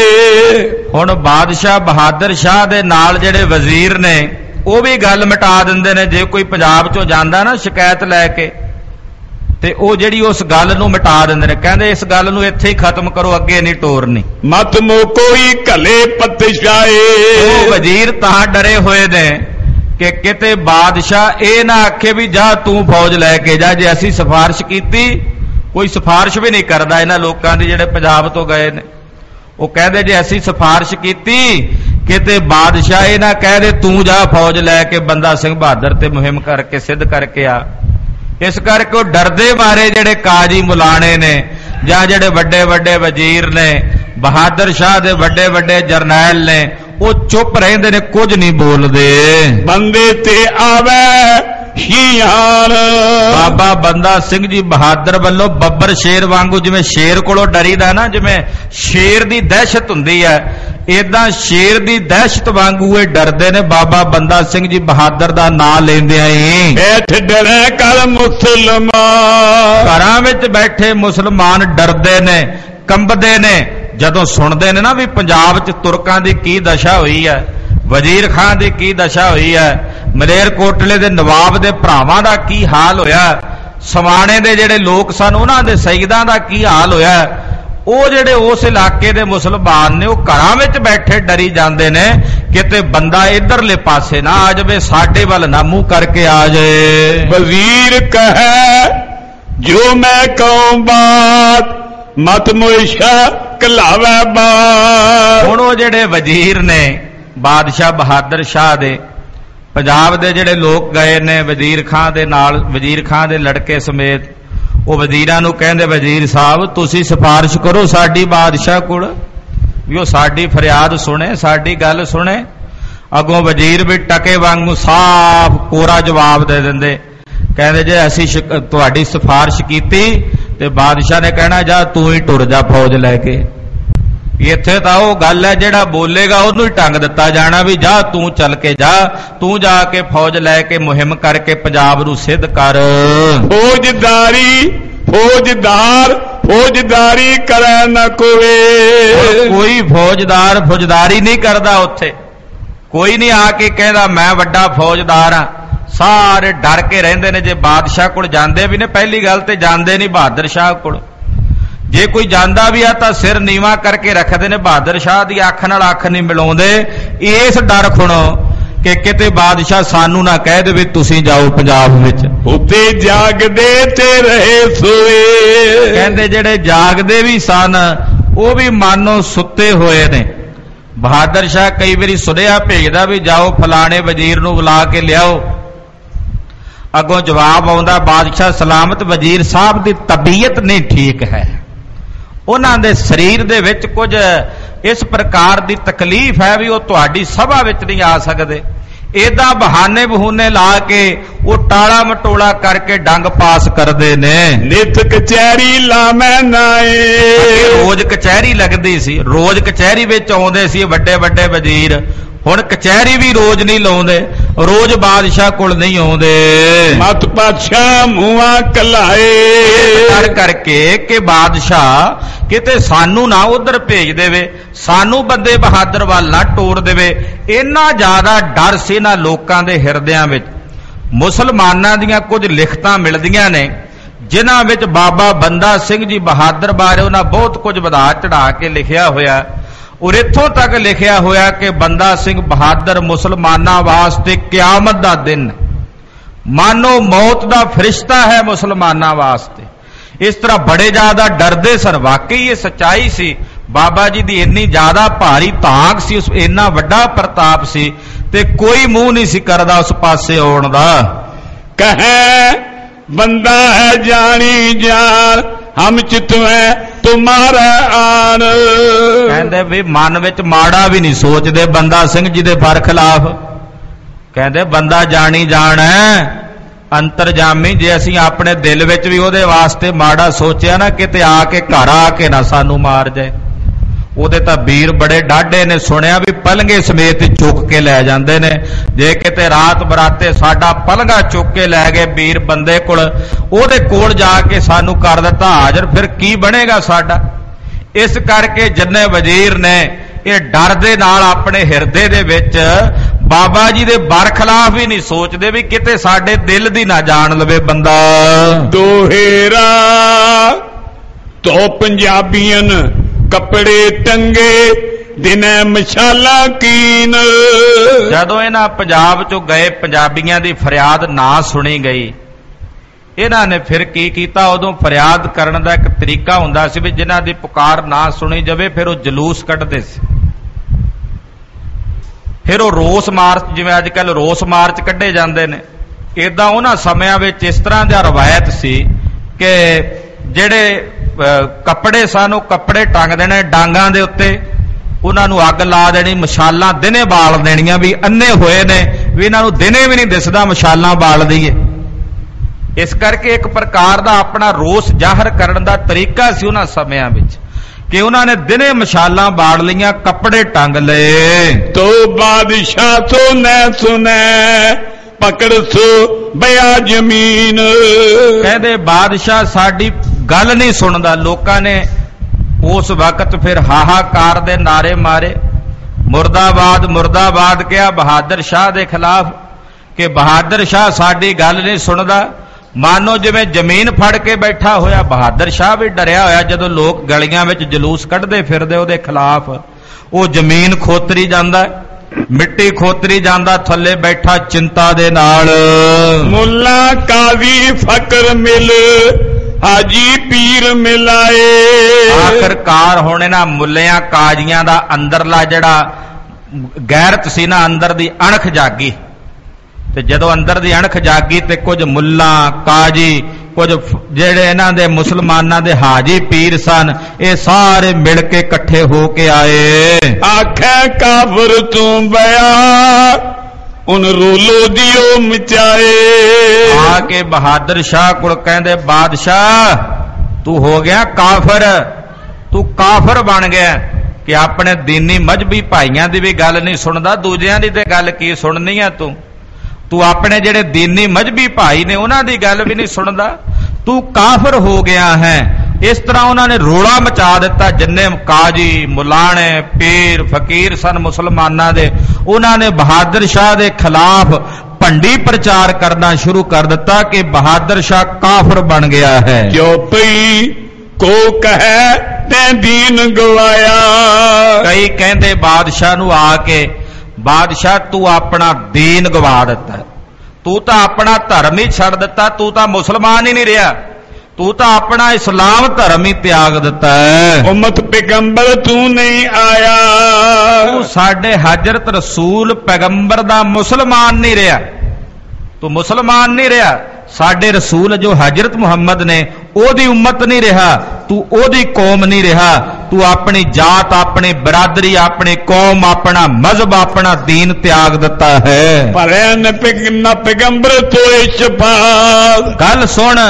[SPEAKER 2] ਹੁਣ ਬਾਦਸ਼ਾਹ ਬਹਾਦਰ ਸ਼ਾਹ ਦੇ ਨਾਲ ਜਿਹੜੇ ਵਜ਼ੀਰ ਨੇ ਉਹ ਵੀ ਗੱਲ ਮਿਟਾ ਦਿੰਦੇ ਨੇ। ਜੇ ਕੋਈ ਪੰਜਾਬ ਚੋਂ ਜਾਂਦਾ ਨਾ ਸ਼ਿਕਾਇਤ ਲੈ ਕੇ, ਤੇ ਉਹ ਜਿਹੜੀ ਉਸ ਗੱਲ ਨੂੰ ਮਿਟਾ ਦਿੰਦੇ ਨੇ। ਕਹਿੰਦੇ ਇਸ ਗੱਲ ਨੂੰ ਇੱਥੇ ਹੀ ਖਤਮ ਕਰੋ, ਅੱਗੇ ਨਹੀਂ ਟੋਰਨੀ।
[SPEAKER 1] ਮਤ ਮੋਕੋ ਹੀ ਘਲੇ ਪਤਸ਼ਾਏ।
[SPEAKER 2] ਉਹ ਵਜ਼ੀਰ ਤਾਂ ਡਰੇ ਹੋਏ ਨੇ ਕਿ ਕਿਤੇ ਬਾਦਸ਼ਾਹ ਇਹ ਨਾ ਆਖੇ ਵੀ ਜਾ ਤੂੰ ਫੌਜ ਲੈ ਕੇ ਜਾ। ਜੇ ਅਸੀਂ ਸਿਫਾਰਿਸ਼ ਕੀਤੀ, ਕੋਈ ਸਿਫਾਰਿਸ਼ ਵੀ ਨਹੀਂ ਕਰਦਾ ਇਹਨਾਂ ਲੋਕਾਂ ਦੀ ਜਿਹੜੇ ਪੰਜਾਬ ਤੋਂ ਗਏ ਨੇ। ਉਹ ਕਹਿੰਦੇ ਜੇ ਅਸੀਂ ਸਿਫਾਰਿਸ਼ ਕੀਤੀ, ਕਿਤੇ ਬਾਦਸ਼ਾਹ ਇਹ ਨਾ ਕਹਿ ਦੇ ਤੂੰ ਜਾ ਫੌਜ ਲੈ ਕੇ ਬੰਦਾ ਸਿੰਘ ਬਹਾਦਰ ਤੇ ਮੁਹਿੰਮ ਕਰਕੇ ਸਿੱਧ ਕਰਕੇ ਆ। ਇਸ ਕਰਕੇ ਉਹ ਡਰਦੇ ਮਾਰੇ ਜਿਹੜੇ ਕਾਜੀ ਮੁਲਾਣੇ ਨੇ ਜਾਂ ਜਿਹੜੇ ਵੱਡੇ ਵੱਡੇ ਵਜ਼ੀਰ ਨੇ, ਬਹਾਦਰ ਸ਼ਾਹ ਦੇ ਵੱਡੇ ਵੱਡੇ ਜਰਨੈਲ ਨੇ, ਉਹ ਚੁੱਪ ਰਹਿੰਦੇ ਨੇ, ਕੁਝ ਨਹੀਂ ਬੋਲਦੇ।
[SPEAKER 1] ਬੰਦੇ ਤੇ ਆਵੇ ਸ਼ਿਆਲ।
[SPEAKER 2] ਬਾਬਾ ਬੰਦਾ ਸਿੰਘ ਜੀ ਬਹਾਦਰ ਵੱਲੋਂ ਬੱਬਰ ਸ਼ੇਰ ਵਾਂਗੂ, ਜਿਵੇਂ ਸ਼ੇਰ ਕੋਲੋਂ ਡਰੀਦਾ ਨਾ, ਜਿਵੇਂ ਸ਼ੇਰ ਦੀ ਦਹਿਸ਼ਤ ਹੁੰਦੀ ਹੈ, ਏਦਾਂ ਸ਼ੇਰ ਦੀ ਦਹਿਸ਼ਤ ਵਾਂਗੂ ਇਹ ਡਰਦੇ ਨੇ ਬਾਬਾ ਬੰਦਾ ਸਿੰਘ ਜੀ ਬਹਾਦਰ ਦਾ ਨਾਂ ਲੈਂਦਿਆਂ ਹੀ।
[SPEAKER 1] ਬੈਠ ਡਰੇ ਕਰ ਮੁਸਲਮਾਨ,
[SPEAKER 2] ਘਰਾਂ ਵਿੱਚ ਬੈਠੇ ਮੁਸਲਮਾਨ ਡਰਦੇ ਨੇ, ਕੰਬਦੇ ਨੇ ਜਦੋਂ ਸੁਣਦੇ ਨੇ ਨਾ ਵੀ ਪੰਜਾਬ 'ਚ ਤੁਰਕਾਂ ਦੀ ਕੀ ਦਸ਼ਾ ਹੋਈ ਹੈ, ਵਜ਼ੀਰ ਖਾਨ ਦੀ ਕੀ ਦਸ਼ਾ ਹੋਈ ਹੈ, ਮਲੇਰਕੋਟਲੇ ਦੇ ਨਵਾਬ ਦੇ ਭਰਾਵਾਂ ਦਾ ਕੀ ਹਾਲ ਹੋਇਆ, ਸਮਾਣੇ ਦੇ ਜਿਹੜੇ ਲੋਕ ਸਨ ਉਹਨਾਂ ਦੇ ਸਈਦਾਂ ਦਾ ਕੀ ਹਾਲ ਹੋਇਆ। ਉਹ ਜਿਹੜੇ ਉਸ ਇਲਾਕੇ ਦੇ ਮੁਸਲਮਾਨ ਨੇ ਉਹ ਘਰਾਂ ਵਿੱਚ ਬੈਠੇ ਡਰੀ ਜਾਂਦੇ ਨੇ, ਕਿਤੇ ਬੰਦਾ ਇਧਰਲੇ ਪਾਸੇ ਨਾ ਆ ਜਾਵੇ, ਸਾਡੇ ਵੱਲ ਨਾ ਮੂੰਹ ਕਰਕੇ ਆ ਜਾਏ।
[SPEAKER 1] ਵਜ਼ੀਰ ਕਹੇ ਜੋ ਮੈਂ ਕਹੂੰ ਬਾਤ, ਮਤ ਮੁਇਸ਼ਾ ਕਲਾਵੇ ਬਾਤ।
[SPEAKER 2] ਹੁਣ ਉਹ ਜਿਹੜੇ ਵਜ਼ੀਰ ਨੇ ਬਾਦਸ਼ਾਹ ਬਹਾਦਰ ਸ਼ਾਹ ਦੇ, ਪੰਜਾਬ ਦੇ ਜਿਹੜੇ ਲੋਕ ਗਏ ਨੇ ਵਜ਼ੀਰ ਖਾਂ ਦੇ ਨਾਲ, ਵਜ਼ੀਰ ਖਾਂ ਦੇ ਲੜਕੇ ਸਮੇਤ, ਉਹ ਵਜ਼ੀਰਾਂ ਨੂੰ ਕਹਿੰਦੇ ਵਜ਼ੀਰ ਸਾਹਿਬ ਤੁਸੀਂ ਸਿਫਾਰਿਸ਼ ਕਰੋ ਸਾਡੀ ਬਾਦਸ਼ਾਹ ਕੋਲ ਵੀ ਉਹ ਸਾਡੀ ਫਰਿਆਦ ਸੁਣੇ, ਸਾਡੀ ਗੱਲ ਸੁਣੇ। ਅੱਗੋਂ ਵਜ਼ੀਰ ਵੀ ਟਕੇ ਵਾਂਗੂ ਸਾਫ਼ ਕੋਰਾ ਜਵਾਬ ਦੇ ਦਿੰਦੇ, ਕਹਿੰਦੇ ਜੇ ਅਸੀਂ ਤੁਹਾਡੀ ਸਿਫਾਰਿਸ਼ ਕੀਤੀ ਤੇ ਬਾਦਸ਼ਾਹ ਨੇ ਕਹਿਣਾ ਜਾ ਤੂੰ ਹੀ ਟੁਰ ਜਾ ਫੌਜ ਲੈ ਕੇ। ਇੱਥੇ ਤਾਂ ਉਹ ਗੱਲ ਹੈ ਜਿਹੜਾ ਬੋਲੇਗਾ ਉਹਨੂੰ ਹੀ ਟੰਗ ਦਿੱਤਾ ਜਾਣਾ ਵੀ ਜਾ ਤੂੰ ਚੱਲ ਕੇ ਜਾ, ਤੂੰ ਜਾ ਕੇ ਫੌਜ ਲੈ ਕੇ ਮੁਹਿੰਮ ਕਰਕੇ ਪੰਜਾਬ ਨੂੰ ਸਿੱਧ ਕਰ।
[SPEAKER 1] ਫੌਜਦਾਰੀ ਫੌਜਦਾਰ ਫੌਜਦਾਰੀ ਕਰੇ ਨਾ
[SPEAKER 2] ਕੋਈ ਫੌਜਦਾਰ ਫੌਜਦਾਰੀ ਨਹੀਂ ਕਰਦਾ ਉੱਥੇ, ਕੋਈ ਨਹੀਂ ਆ ਕੇ ਕਹਿੰਦਾ ਮੈਂ ਵੱਡਾ ਫੌਜਦਾਰ ਹਾਂ। ਸਾਰੇ ਡਰ ਕੇ ਰਹਿੰਦੇ ਨੇ। ਜੇ ਬਾਦਸ਼ਾਹ ਕੋਲ ਜਾਂਦੇ ਵੀ ਨੇ, ਪਹਿਲੀ ਗੱਲ ਤੇ ਜਾਂਦੇ ਨਹੀਂ ਬਹਾਦਰ ਸ਼ਾਹ ਕੋਲ, ਜੇ ਕੋਈ ਜਾਂਦਾ ਵੀ ਆ ਤਾਂ ਸਿਰ ਨੀਵਾ ਕਰਕੇ ਰੱਖਦੇ ਨੇ, ਬਹਾਦਰ ਸ਼ਾਹ ਦੀ ਅੱਖ ਨਾਲ ਅੱਖ ਨਹੀਂ ਮਿਲਾਉਂਦੇ, ਇਸ ਡਰ ਖੁਣੋ ਕਿ ਕਿਤੇ ਬਾਦਸ਼ਾਹ ਸਾਨੂੰ ਨਾ ਕਹਿ ਦੇਵੇ ਤੁਸੀਂ ਜਾਓ ਪੰਜਾਬ ਵਿੱਚ।
[SPEAKER 1] ਉੱਤੇ ਜਾਗਦੇ ਤੇ ਰਹੇ ਸੋਏ,
[SPEAKER 2] ਕਹਿੰਦੇ ਜਿਹੜੇ ਜਾਗਦੇ ਵੀ ਸਨ ਉਹ ਵੀ ਮਾਨੋ ਸੁੱਤੇ ਹੋਏ ਨੇ। ਬਹਾਦਰ ਸ਼ਾਹ ਕਈ ਵਾਰੀ ਸੁਨੇਹਾ ਭੇਜਦਾ ਵੀ ਜਾਓ ਫਲਾਣੇ ਵਜ਼ੀਰ ਨੂੰ ਬੁਲਾ ਕੇ ਲਿਆਓ, ਅੱਗੋਂ ਜਵਾਬ ਆਉਂਦਾ ਬਾਦਸ਼ਾਹ ਸਲਾਮਤ ਵਜ਼ੀਰ ਸਾਹਿਬ ਦੀ ਤਬੀਅਤ ਨਹੀਂ ਠੀਕ ਹੈ, ਉਹਨਾਂ ਦੇ ਸਰੀਰ ਦੇ ਵਿੱਚ ਕੁਝ ਇਸ ਪ੍ਰਕਾਰ ਦੀ ਤਕਲੀਫ ਹੈ ਵੀ ਉਹ ਤੁਹਾਡੀ ਸਭਾ ਵਿੱਚ ਨਹੀਂ ਆ ਸਕਦੇ। ਏਦਾਂ ਬਹਾਨੇ ਬਹੂਨੇ ਲਾ ਕੇ ਉਹ ਟਾਲਾ ਮਟੋਲਾ ਕਰਕੇ ਡੰਗ ਪਾਸ ਕਰਦੇ ਨੇ।
[SPEAKER 1] ਨਿਤ ਕਚਹਿਰੀ ਲਾਵੇਂ ਨਾਏ,
[SPEAKER 2] ਰੋਜ਼ ਕਚਹਿਰੀ ਲੱਗਦੀ ਸੀ, ਰੋਜ਼ ਕਚਹਿਰੀ ਵਿੱਚ ਆਉਂਦੇ ਸੀ ਵੱਡੇ ਵੱਡੇ ਵਜ਼ੀਰ। ਹੁਣ ਕਚਹਿਰੀ ਵੀ ਰੋਜ਼ ਨਹੀਂ ਲਾਉਂਦੇ, ਰੋਜ਼ ਬਾਦਸ਼ਾਹ ਕੋਲ ਨਹੀਂ ਆਉਂਦੇ।
[SPEAKER 1] ਮਤ ਪਾਤਸ਼ਾਹ ਮੂੰਹਾਂ ਕਲਾਏ,
[SPEAKER 2] ਕਰ ਕਰਕੇ ਕਿ ਬਾਦਸ਼ਾਹ ਕਿਤੇ ਸਾਨੂੰ ਨਾ ਉਧਰ ਭੇਜ ਦੇਵੇ, ਸਾਨੂੰ ਬੰਦੇ ਬਹਾਦਰ ਵੱਲ ਨਾ ਟੋਰ ਦੇਵੇ। ਇੰਨਾ ਜ਼ਿਆਦਾ ਡਰ ਸੀ ਇਹਨਾਂ ਲੋਕਾਂ ਦੇ ਹਿਰਦਿਆਂ ਵਿੱਚ। ਮੁਸਲਮਾਨਾਂ ਦੀਆਂ ਕੁਝ ਲਿਖਤਾਂ ਮਿਲਦੀਆਂ ਨੇ ਜਿਨ੍ਹਾਂ ਵਿੱਚ ਬਾਬਾ ਬੰਦਾ ਸਿੰਘ ਜੀ ਬਹਾਦਰ ਬਾਰੇ ਉਹਨਾਂ ਬਹੁਤ ਕੁਝ ਵਧਾ ਚੜਾ ਕੇ ਲਿਖਿਆ ਹੋਇਆ। ਔਰ ਇੱਥੋਂ ਤੱਕ ਲਿਖਿਆ ਹੋਇਆ ਕਿ ਬੰਦਾ ਸਿੰਘ ਬਹਾਦਰ ਮੁਸਲਮਾਨਾਂ ਵਾਸਤੇ ਕਿਆਮਤ ਦਾ ਦਿਨ, ਮਾਨੋ ਮੌਤ ਦਾ ਫਰਿਸ਼ਤਾ ਹੈ ਮੁਸਲਮਾਨਾਂ ਵਾਸਤੇ। ਇਸ ਤਰ੍ਹਾਂ ਬੜੇ ਜ਼ਿਆਦਾ ਡਰਦੇ ਸਨ। ਵਾਕਈ ਇਹ ਸੱਚਾਈ ਸੀ। ਬਾਬਾ ਜੀ ਦੀ ਇੰਨੀ ਜ਼ਿਆਦਾ ਭਾਰੀ ਤਾਂਘ ਸੀ, ਉਸ ਇੰਨਾ ਵੱਡਾ ਪ੍ਰਤਾਪ ਸੀ ਤੇ ਕੋਈ ਮੂੰਹ ਨਹੀਂ ਸੀ ਕਰਦਾ ਉਸ ਪਾਸੇ ਆਉਣ ਦਾ।
[SPEAKER 1] ਕਹੇ ਬੰਦਾ ਹੈ ਜਾਣੀ ਜਾਨ, ਹਮ ਚਿਤਵੇਂ ਤੁਮਾਰਾ ਆਨ।
[SPEAKER 2] ਕਹਿੰਦੇ ਵੀ ਮਨ ਵਿੱਚ ਮਾੜਾ ਵੀ ਨਹੀਂ ਸੋਚਦੇ ਬੰਦਾ ਸਿੰਘ ਜੀ ਦੇ ਬਰਖਲਾਫ। ਕਹਿੰਦੇ ਬੰਦਾ ਜਾਣੀ ਜਾਣ ਹੈ, ਅੰਤਰਜਾਮੀ। ਜੇ ਅਸੀਂ ਆਪਣੇ ਦਿਲ ਵਿੱਚ ਵੀ ਉਹਦੇ ਵਾਸਤੇ ਮਾੜਾ ਸੋਚਿਆ ਨਾ, ਕਿਤੇ ਆ ਕੇ ਘਰ ਆ ਕੇ ਨਾ ਸਾਨੂੰ ਮਾਰ ਜਾਏ। ਉਹਦੇ ਤਾਂ ਵੀਰ ਬੜੇ ਡਾਢੇ ਨੇ, ਸੁਣਿਆ ਵੀ ਪਲੰਗੇ ਸਮੇਤ ਚੁੱਕ ਕੇ ਲੈ ਜਾਂਦੇ ਨੇ। ਜੇ ਕਿਤੇ ਰਾਤ ਬਰਾਤੇ ਸਾਡਾ ਪਲੰਗਾ ਚੁੱਕ ਕੇ ਲੈ ਗਏ ਵੀਰ ਬੰਦੇ ਕੋਲ, ਉਹਦੇ ਕੋਲ ਜਾ ਕੇ ਸਾਨੂੰ ਕਰ ਦਿੱਤਾ ਹਾਜ਼ਰ, ਫਿਰ ਕੀ ਬਣੇਗਾ ਸਾਡਾ। ਇਸ ਕਰਕੇ ਜਿੰਨੇ ਵਜ਼ੀਰ ਨੇ ਇਹ ਡਰ ਦੇ ਨਾਲ ਆਪਣੇ ਹਿਰਦੇ ਦੇ ਵਿੱਚ ਬਾਬਾ ਜੀ ਦੇ ਬਰਖਲਾਫ ਵੀ ਨਹੀਂ ਸੋਚਦੇ ਵੀ ਕਿਤੇ ਸਾਡੇ ਦਿਲ ਦੀ ਨਾ ਜਾਣ ਲਵੇ ਬੰਦਾ।
[SPEAKER 1] ਦੋਹੇਰਾ ਤੋ ਪੰਜਾਬੀਆਂ ਕੱਪੜੇ ਟੰਗੇ ਦਿਨੇ ਮਸ਼ਾਲਾ ਕੀਨ।
[SPEAKER 2] ਜਦੋਂ ਇਹਨਾਂ ਪੰਜਾਬ ਚੋਂ ਗਏ ਪੰਜਾਬੀਆਂ ਦੀ ਫਰਿਆਦ ਨਾ ਸੁਣੀ ਗਈ, ਇਹਨਾਂ ਨੇ ਫਿਰ ਕੀ ਕੀਤਾ। ਉਦੋਂ ਫਰਿਆਦ ਕਰਨ ਦਾ ਇੱਕ ਤਰੀਕਾ ਹੁੰਦਾ ਸੀ ਵੀ ਜਿਨ੍ਹਾਂ ਦੀ ਪੁਕਾਰ ਨਾ ਸੁਣੀ ਜਾਵੇ ਫਿਰ ਉਹ ਜਲੂਸ ਕੱਢਦੇ ਸੀ, ਫਿਰ ਉਹ ਰੋਸ ਮਾਰਚ, ਜਿਵੇਂ ਅੱਜ ਕੱਲ ਰੋਸ ਮਾਰਚ ਕੱਢੇ ਜਾਂਦੇ ਨੇ, ਏਦਾਂ ਉਹਨਾਂ ਸਮਿਆਂ ਵਿੱਚ ਇਸ ਤਰ੍ਹਾਂ ਦਾ ਰਵਾਇਤ ਸੀ ਕਿ ਜਿਹੜੇ ਕੱਪੜੇ ਸਨ ਉਹ ਕੱਪੜੇ ਟੰਗ ਦੇਣੇ ਡਾਂਗਾਂ ਦੇ ਉੱਤੇ, ਉਹਨਾਂ ਨੂੰ ਅੱਗ ਲਾ ਦੇਣੀ, ਮਸ਼ਾਲਾਂ ਦਿਨੇ ਬਾਲ ਦੇਣੀਆਂ ਵੀ ਅੰਨੇ ਹੋਏ ਨੇ ਵੀ ਇਹਨਾਂ ਨੂੰ ਦਿਨੇ ਵੀ ਨਹੀਂ ਦਿਸਦਾ ਮਸ਼ਾਲਾਂ ਬਾਲ ਦਈਏ। ਇਸ ਕਰਕੇ ਇੱਕ ਪ੍ਰਕਾਰ ਦਾ ਆਪਣਾ ਰੋਸ ਜ਼ਾਹਰ ਕਰਨ ਦਾ ਤਰੀਕਾ ਸੀ ਉਹਨਾਂ ਸਮਿਆਂ ਵਿੱਚ ਕਿ ਉਹਨਾਂ ਨੇ ਦਿਨੇ ਮਸ਼ਾਲਾਂ ਬਾੜ ਲਈਆਂ, ਕੱਪੜੇ ਟੰਗ ਲਏ।
[SPEAKER 1] ਤੋ ਬਾਦਸ਼ਾਹ ਤੋਂ ਨੈ ਸੁਨੈ ਪਕੜ ਸੋ ਬਿਆ ਜ਼ਮੀਨ।
[SPEAKER 2] ਕਹਿੰਦੇ ਬਾਦਸ਼ਾਹ ਸਾਡੀ ਗੱਲ ਨਹੀਂ ਸੁਣਦਾ। ਲੋਕਾਂ ਨੇ ਉਸ ਵਕਤ ਫਿਰ ਹਾਹਾਕਾਰ ਦੇ ਨਾਰੇ ਮਾਰੇ, ਮੁਰਦਾਬਾਦ ਮੁਰਦਾਬਾਦ ਕਿਹਾ ਬਹਾਦਰ ਸ਼ਾਹ ਦੇ ਖਿਲਾਫ ਕਿ ਬਹਾਦਰ ਸ਼ਾਹ ਸਾਡੀ ਗੱਲ ਨਹੀਂ ਸੁਣਦਾ। ਮਾਨੋ ਜਿਵੇਂ ਜ਼ਮੀਨ ਫੜ ਕੇ ਬੈਠਾ ਹੋਇਆ। ਬਹਾਦਰ ਸ਼ਾਹ ਵੀ ਡਰਿਆ ਹੋਇਆ। ਜਦੋਂ ਲੋਕ ਗਲੀਆਂ ਵਿੱਚ ਜਲੂਸ ਕੱਢਦੇ ਫਿਰਦੇ ਉਹਦੇ ਖਿਲਾਫ, ਉਹ ਜ਼ਮੀਨ ਖੋਤਰੀ ਜਾਂਦਾ, ਮਿੱਟੀ ਖੋਤਰੀ ਜਾਂਦਾ, ਥੱਲੇ ਬੈਠਾ ਚਿੰਤਾ ਦੇ ਨਾਲ।
[SPEAKER 1] ਮੁੱਲਾ ਕਾਜ਼ੀ ਫਕਰ ਮਿਲ ਹਾਜੀ ਪੀਰ ਮਿਲਾਏ।
[SPEAKER 2] ਆਖਰਕਾਰ ਹੁਣ ਇਹਨਾਂ ਮੁੱਲਿਆਂ ਕਾਜ਼ੀਆਂ ਦਾ ਅੰਦਰਲਾ ਜਿਹੜਾ ਗੈਰਤ ਸੀ ਨਾ, ਅੰਦਰ ਦੀ ਅਣਖ ਜਾਗੀ। ਤੇ ਜਦੋਂ ਅੰਦਰ ਦੀ ਅਣਖ ਜਾਗੀ ਤੇ ਕੁਝ ਮੁੱਲਾ ਕਾਜੀ, ਕੁਝ ਜਿਹੜੇ ਇਹਨਾਂ ਦੇ ਮੁਸਲਮਾਨਾਂ ਦੇ ਹਾਜੀ ਪੀਰ ਸਨ, ਇਹ ਸਾਰੇ ਮਿਲ ਕੇ ਇਕੱਠੇ ਹੋ ਕੇ ਆਏ।
[SPEAKER 1] ਆਖੈ ਕਾਫਰ ਤੂੰ ਬਿਆ ਉਨ ਰੋਲੋ ਦਿਓ ਮਚਾਏ।
[SPEAKER 2] ਆ ਕੇ ਬਹਾਦਰ ਸ਼ਾਹ ਕੋਲ ਕਹਿੰਦੇ ਬਾਦਸ਼ਾਹ ਤੂੰ ਹੋ ਗਿਆ ਕਾਫਰ, ਤੂੰ ਕਾਫਰ ਬਣ ਗਿਆ ਕਿ ਆਪਣੇ ਦੀਨੀ ਮਜਬੀ ਭਾਈਆਂ ਦੀ ਵੀ ਗੱਲ ਨਹੀਂ ਸੁਣਦਾ, ਦੂਜਿਆਂ ਦੀ ਤੇ ਗੱਲ ਕੀ ਸੁਣਨੀ ਆ ਤੂੰ ਆਪਣੇ ਜਿਹੜੇ ਦੀਨੀ ਮਜਬੀ ਭਾਈ ਨੇ ਉਹਨਾਂ ਦੀ ਗੱਲ ਵੀ ਨਹੀਂ ਸੁਣਦਾ, ਤੂੰ ਕਾਫਰ ਹੋ ਗਿਆ ਹੈ। ਇਸ ਤਰ੍ਹਾਂ ਉਹਨਾਂ ਨੇ ਰੋਲਾ ਮਚਾ ਦਿੱਤਾ। ਜਿੰਨੇ ਕਾਜੀ ਮੁਲਾਣੇ ਪੀਰ ਫਕੀਰ ਸਨ ਮੁਸਲਮਾਨਾਂ ਦੇ, ਉਹਨਾਂ ਨੇ ਬਹਾਦਰ ਸ਼ਾਹ ਦੇ ਖਿਲਾਫ ਭੰਡੀ ਪ੍ਰਚਾਰ ਕਰਨਾ ਸ਼ੁਰੂ ਕਰ ਦਿੱਤਾ ਕਿ ਬਹਾਦਰ ਸ਼ਾਹ ਕਾਫਰ ਬਣ ਗਿਆ ਹੈ।
[SPEAKER 1] ਜੋ ਪਈ ਕੋ ਕਹੈ ਤੈਂ ਦੀਨ ਗਵਾਇਆ।
[SPEAKER 2] ਕਈ ਕਹਿੰਦੇ ਬਾਦਸ਼ਾਹ ਨੂੰ ਆ ਕੇ ਬਾਦਸ਼ਾਹ ਤੂੰ ਆਪਣਾ ਦੀਨ ਗਵਾ ਦਿੱਤਾ, ਤੂੰ ਤਾਂ ਆਪਣਾ ਧਰਮ ਹੀ ਛੱਡ ਦਿੱਤਾ, ਤੂੰ ਤਾਂ ਮੁਸਲਮਾਨ ਹੀ ਨਹੀਂ ਰਿਹਾ, ਤੂੰ ਤਾਂ ਆਪਣਾ ਇਸਲਾਮ ਧਰਮ ਹੀ ਤਿਆਗ ਦਿੱਤਾ ਹੈ।
[SPEAKER 1] ਉਮਤ ਪੈਗੰਬਰ ਤੂੰ ਨਹੀਂ ਆਇਆ,
[SPEAKER 2] ਤੂੰ ਸਾਡੇ ਹਜ਼ਰਤ ਰਸੂਲ ਪੈਗੰਬਰ ਦਾ ਮੁਸਲਮਾਨ ਨਹੀਂ ਰਿਹਾ, ਤੂੰ ਮੁਸਲਮਾਨ ਨਹੀਂ ਰਿਹਾ। ਸਾਡੇ ਰਸੂਲ ਜੋ ਹਜ਼ਰਤ ਮੁਹੰਮਦ ਨੇ ਉਹਦੀ ਉਮਤ ਨਹੀਂ ਰਿਹਾ, ਤੂੰ ਉਹਦੀ ਕੌਮ ਨਹੀਂ ਰਿਹਾ। ਤੂੰ ਆਪਣੀ ਜਾਤ, ਆਪਣੀ ਬਰਾਦਰੀ, ਆਪਣੀ ਕੌਮ, ਆਪਣਾ ਮਜ਼ਹਬ, ਆਪਣਾ ਦੀਨ ਤਿਆਗ ਦਿੱਤਾ ਹੈ।
[SPEAKER 1] ਭਰਿਆ ਨਾ ਪੈਗੰਬਰ ਤੋਏ ਸ਼ਫਾਤ।
[SPEAKER 2] ਗੱਲ ਸੁਣ,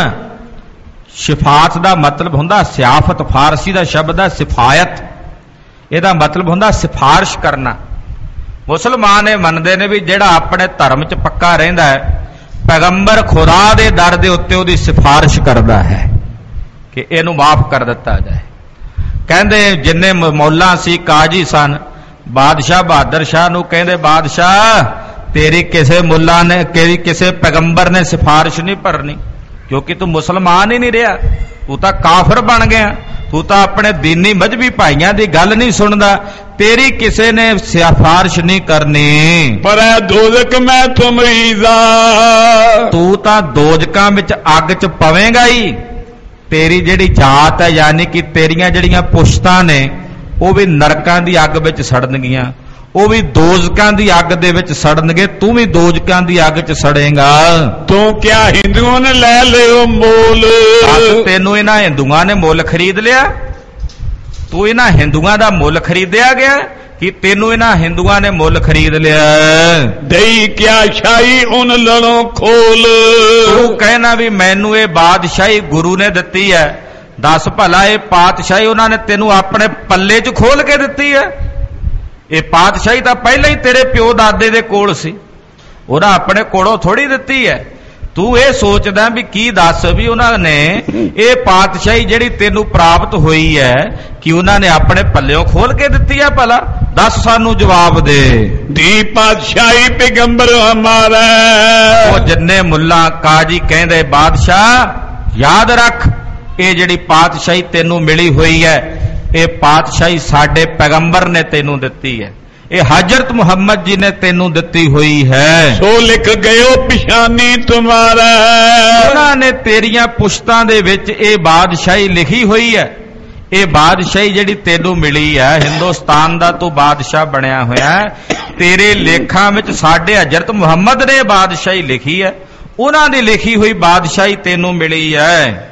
[SPEAKER 2] ਸ਼ਿਫਾਤ ਦਾ ਮਤਲਬ ਹੁੰਦਾ ਸਿਆਫਤ, ਫਾਰਸੀ ਦਾ ਸ਼ਬਦ ਹੈ ਸਿਫਾਇਤ, ਇਹਦਾ ਮਤਲਬ ਹੁੰਦਾ ਸਿਫਾਰਿਸ਼ ਕਰਨਾ। ਮੁਸਲਮਾਨ ਇਹ ਮੰਨਦੇ ਨੇ ਵੀ ਜਿਹੜਾ ਆਪਣੇ ਧਰਮ 'ਚ ਪੱਕਾ ਰਹਿੰਦਾ ਹੈ, ਪੈਗੰਬਰ ਖੁਦਾ ਦੇ ਦਰ ਦੇ ਉੱਤੇ ਉਹਦੀ ਸਿਫਾਰਿਸ਼ ਕਰਦਾ ਹੈ ਕਿ ਇਹਨੂੰ ਮਾਫ ਕਰ ਦਿੱਤਾ ਜਾਏ। ਕਹਿੰਦੇ ਜਿੰਨੇ ਮੌਲਾ ਸੀ ਕਾਜੀ ਸਨ, ਬਾਦਸ਼ਾਹ ਬਹਾਦਰ ਸ਼ਾਹ ਨੂੰ ਕਹਿੰਦੇ ਬਾਦਸ਼ਾਹ ਤੇਰੀ ਕਿਸੇ ਮੁੱਲਾ ਨੇ ਕਿਸੇ ਪੈਗੰਬਰ ਨੇ ਸਿਫਾਰਿਸ਼ ਨਹੀਂ ਭਰਨੀ, ਕਿਉਂਕਿ ਤੂੰ ਮੁਸਲਮਾਨ ਹੀ ਨਹੀਂ ਰਿਹਾ, ਤੂੰ ਤਾਂ ਕਾਫਰ ਬਣ ਗਿਆ, ਤੂੰ ਤਾਂ ਆਪਣੇ ਦੀਨੀ ਮਜਬੀ ਭਾਈਆਂ ਦੀ ਗੱਲ ਨਹੀਂ ਸੁਣਦਾ, ਤੇਰੀ ਕਿਸੇ ਨੇ ਸਿਫਾਰਿਸ਼ ਨਹੀਂ ਕਰਨੀ।
[SPEAKER 1] ਪਰ ਦੋਜ਼ਖ ਮੈਂ ਤੁਮਰੀਜ਼ਾ,
[SPEAKER 2] ਤੂੰ ਤਾਂ ਦੋਜ਼ਕਾਂ ਵਿੱਚ ਅੱਗ 'ਚ ਪਵੇਂਗਾ ਹੀ। ਤੇਰੀ ਜਿਹੜੀ ਜਾਤ ਹੈ, ਯਾਨੀ ਕਿ ਤੇਰੀਆਂ ਜਿਹੜੀਆਂ ਪੁਸ਼ਤਾਂ ਨੇ, ਉਹ ਵੀ ਨਰਕਾਂ ਦੀ ਅੱਗ ਵਿੱਚ ਸੜਨਗੀਆਂ, ਉਹ ਵੀ ਦੋਜ਼ਕਾਂ ਦੀ ਅੱਗ ਦੇ ਵਿੱਚ ਸੜਨਗੇ, ਤੂੰ ਵੀ ਦੋਜ਼ਕਾਂ ਦੀ ਅੱਗ 'ਚ ਸੜੇਗਾ।
[SPEAKER 1] ਤੂੰ ਕਿਆ ਹਿੰਦੂਆਂ ਨੇ ਲੈ ਲਿਓ ਮੋਲ,
[SPEAKER 2] ਤੈਨੂੰ ਇਹਨਾਂ ਹਿੰਦੂਆਂ ਨੇ ਮੁੱਲ ਖਰੀਦ ਲਿਆ, ਤੂੰ ਇਹਨਾਂ ਹਿੰਦੂਆਂ ਦਾ ਮੁੱਲ ਖਰੀਦਿਆ ਗਿਆ ਕਿ ਤੈਨੂੰ ਇਹਨਾਂ ਹਿੰਦੂਆਂ ਨੇ ਮੁੱਲ ਖਰੀਦ ਲਿਆ।
[SPEAKER 1] ਦਈ ਕਿਆ ਸ਼ਾਹੀ ਉਨ ਲੜੋ ਖੋਲ,
[SPEAKER 2] ਤੂੰ ਕਹਿਣਾ ਵੀ ਮੈਨੂੰ ਇਹ ਬਾਦਸ਼ਾਹੀ ਗੁਰੂ ਨੇ ਦਿੱਤੀ ਹੈ, ਦੱਸ ਭਲਾ ਇਹ ਪਾਤਸ਼ਾਹੀ ਉਹਨਾਂ ਨੇ ਤੈਨੂੰ ਆਪਣੇ ਪੱਲੇ 'ਚ ਖੋਲ ਕੇ ਦਿੱਤੀ ਹੈ? ਇਹ ਪਾਤਸ਼ਾਹੀ ਤਾਂ ਪਹਿਲਾਂ ਹੀ ਤੇਰੇ ਪਿਓ ਦਾਦੇ ਦੇ ਕੋਲ ਸੀ, ਉਹਨਾਂ ਆਪਣੇ ਕੋਲੋਂ ਥੋੜੀ ਦਿੱਤੀ ਹੈ। ਤੂੰ ਇਹ ਸੋਚਦਾ ਵੀ ਕੀ ਦੱਸ ਵੀ ਉਹਨਾਂ ਨੇ ਇਹ ਪਾਤਸ਼ਾਹੀ ਜਿਹੜੀ ਤੈਨੂੰ ਪ੍ਰਾਪਤ ਹੋਈ ਹੈ ਕਿ ਉਹਨਾਂ ਨੇ ਆਪਣੇ ਪੱਲਿਓਂ ਖੋਲ ਕੇ ਦਿੱਤੀ ਹੈ? ਭਲਾ ਦੱਸ ਸਾਨੂੰ ਜਵਾਬ ਦੇ।
[SPEAKER 1] ਦੀ ਪਾਤਸ਼ਾਹੀ ਪੈਗੰਬਰ ਹਮਾਰਾ,
[SPEAKER 2] ਉਹ ਜਿੰਨੇ ਮੁੱਲਾ ਕਾਜੀ ਕਹਿੰਦੇ ਬਾਦਸ਼ਾਹ ਯਾਦ ਰੱਖ, ਇਹ ਜਿਹੜੀ ਪਾਤਸ਼ਾਹੀ ਤੈਨੂੰ ਮਿਲੀ ਹੋਈ ਹੈ, ਇਹ ਪਾਤਸ਼ਾਹੀ ਸਾਡੇ ਪੈਗੰਬਰ ਨੇ ਤੈਨੂੰ ਦਿੱਤੀ ਹੈ, ਇਹ ਹਜ਼ਰਤ ਮੁਹੰਮਦ ਜੀ ਨੇ ਤੈਨੂੰ ਦਿੱਤੀ ਹੋਈ ਹੈ।
[SPEAKER 1] ਸੋ ਲਿਖ ਗਇਓ ਪਿਸ਼ਾਨੀ ਤੁਮਾਰਾ,
[SPEAKER 2] ਉਹਨਾਂ ਨੇ ਤੇਰੀਆਂ ਪੁਸ਼ਤਾਂ ਦੇ ਵਿੱਚ ਇਹ ਬਾਦਸ਼ਾਹੀ ਲਿਖੀ ਹੋਈ ਹੈ। ਇਹ ਬਾਦਸ਼ਾਹੀ ਜਿਹੜੀ ਤੈਨੂੰ ਮਿਲੀ ਹੈ, ਹਿੰਦੁਸਤਾਨ ਦਾ ਤੂੰ ਬਾਦਸ਼ਾਹ ਬਣਿਆ ਹੋਇਆ ਹੈ, ਤੇਰੇ ਲੇਖਾਂ ਵਿੱਚ ਸਾਡੇ ਹਜ਼ਰਤ ਮੁਹੰਮਦ ਨੇ ਬਾਦਸ਼ਾਹੀ ਲਿਖੀ ਹੈ, ਉਹਨਾਂ ਦੀ ਲਿਖੀ ਹੋਈ ਬਾਦਸ਼ਾਹੀ ਤੈਨੂੰ ਮਿਲੀ ਹੈ।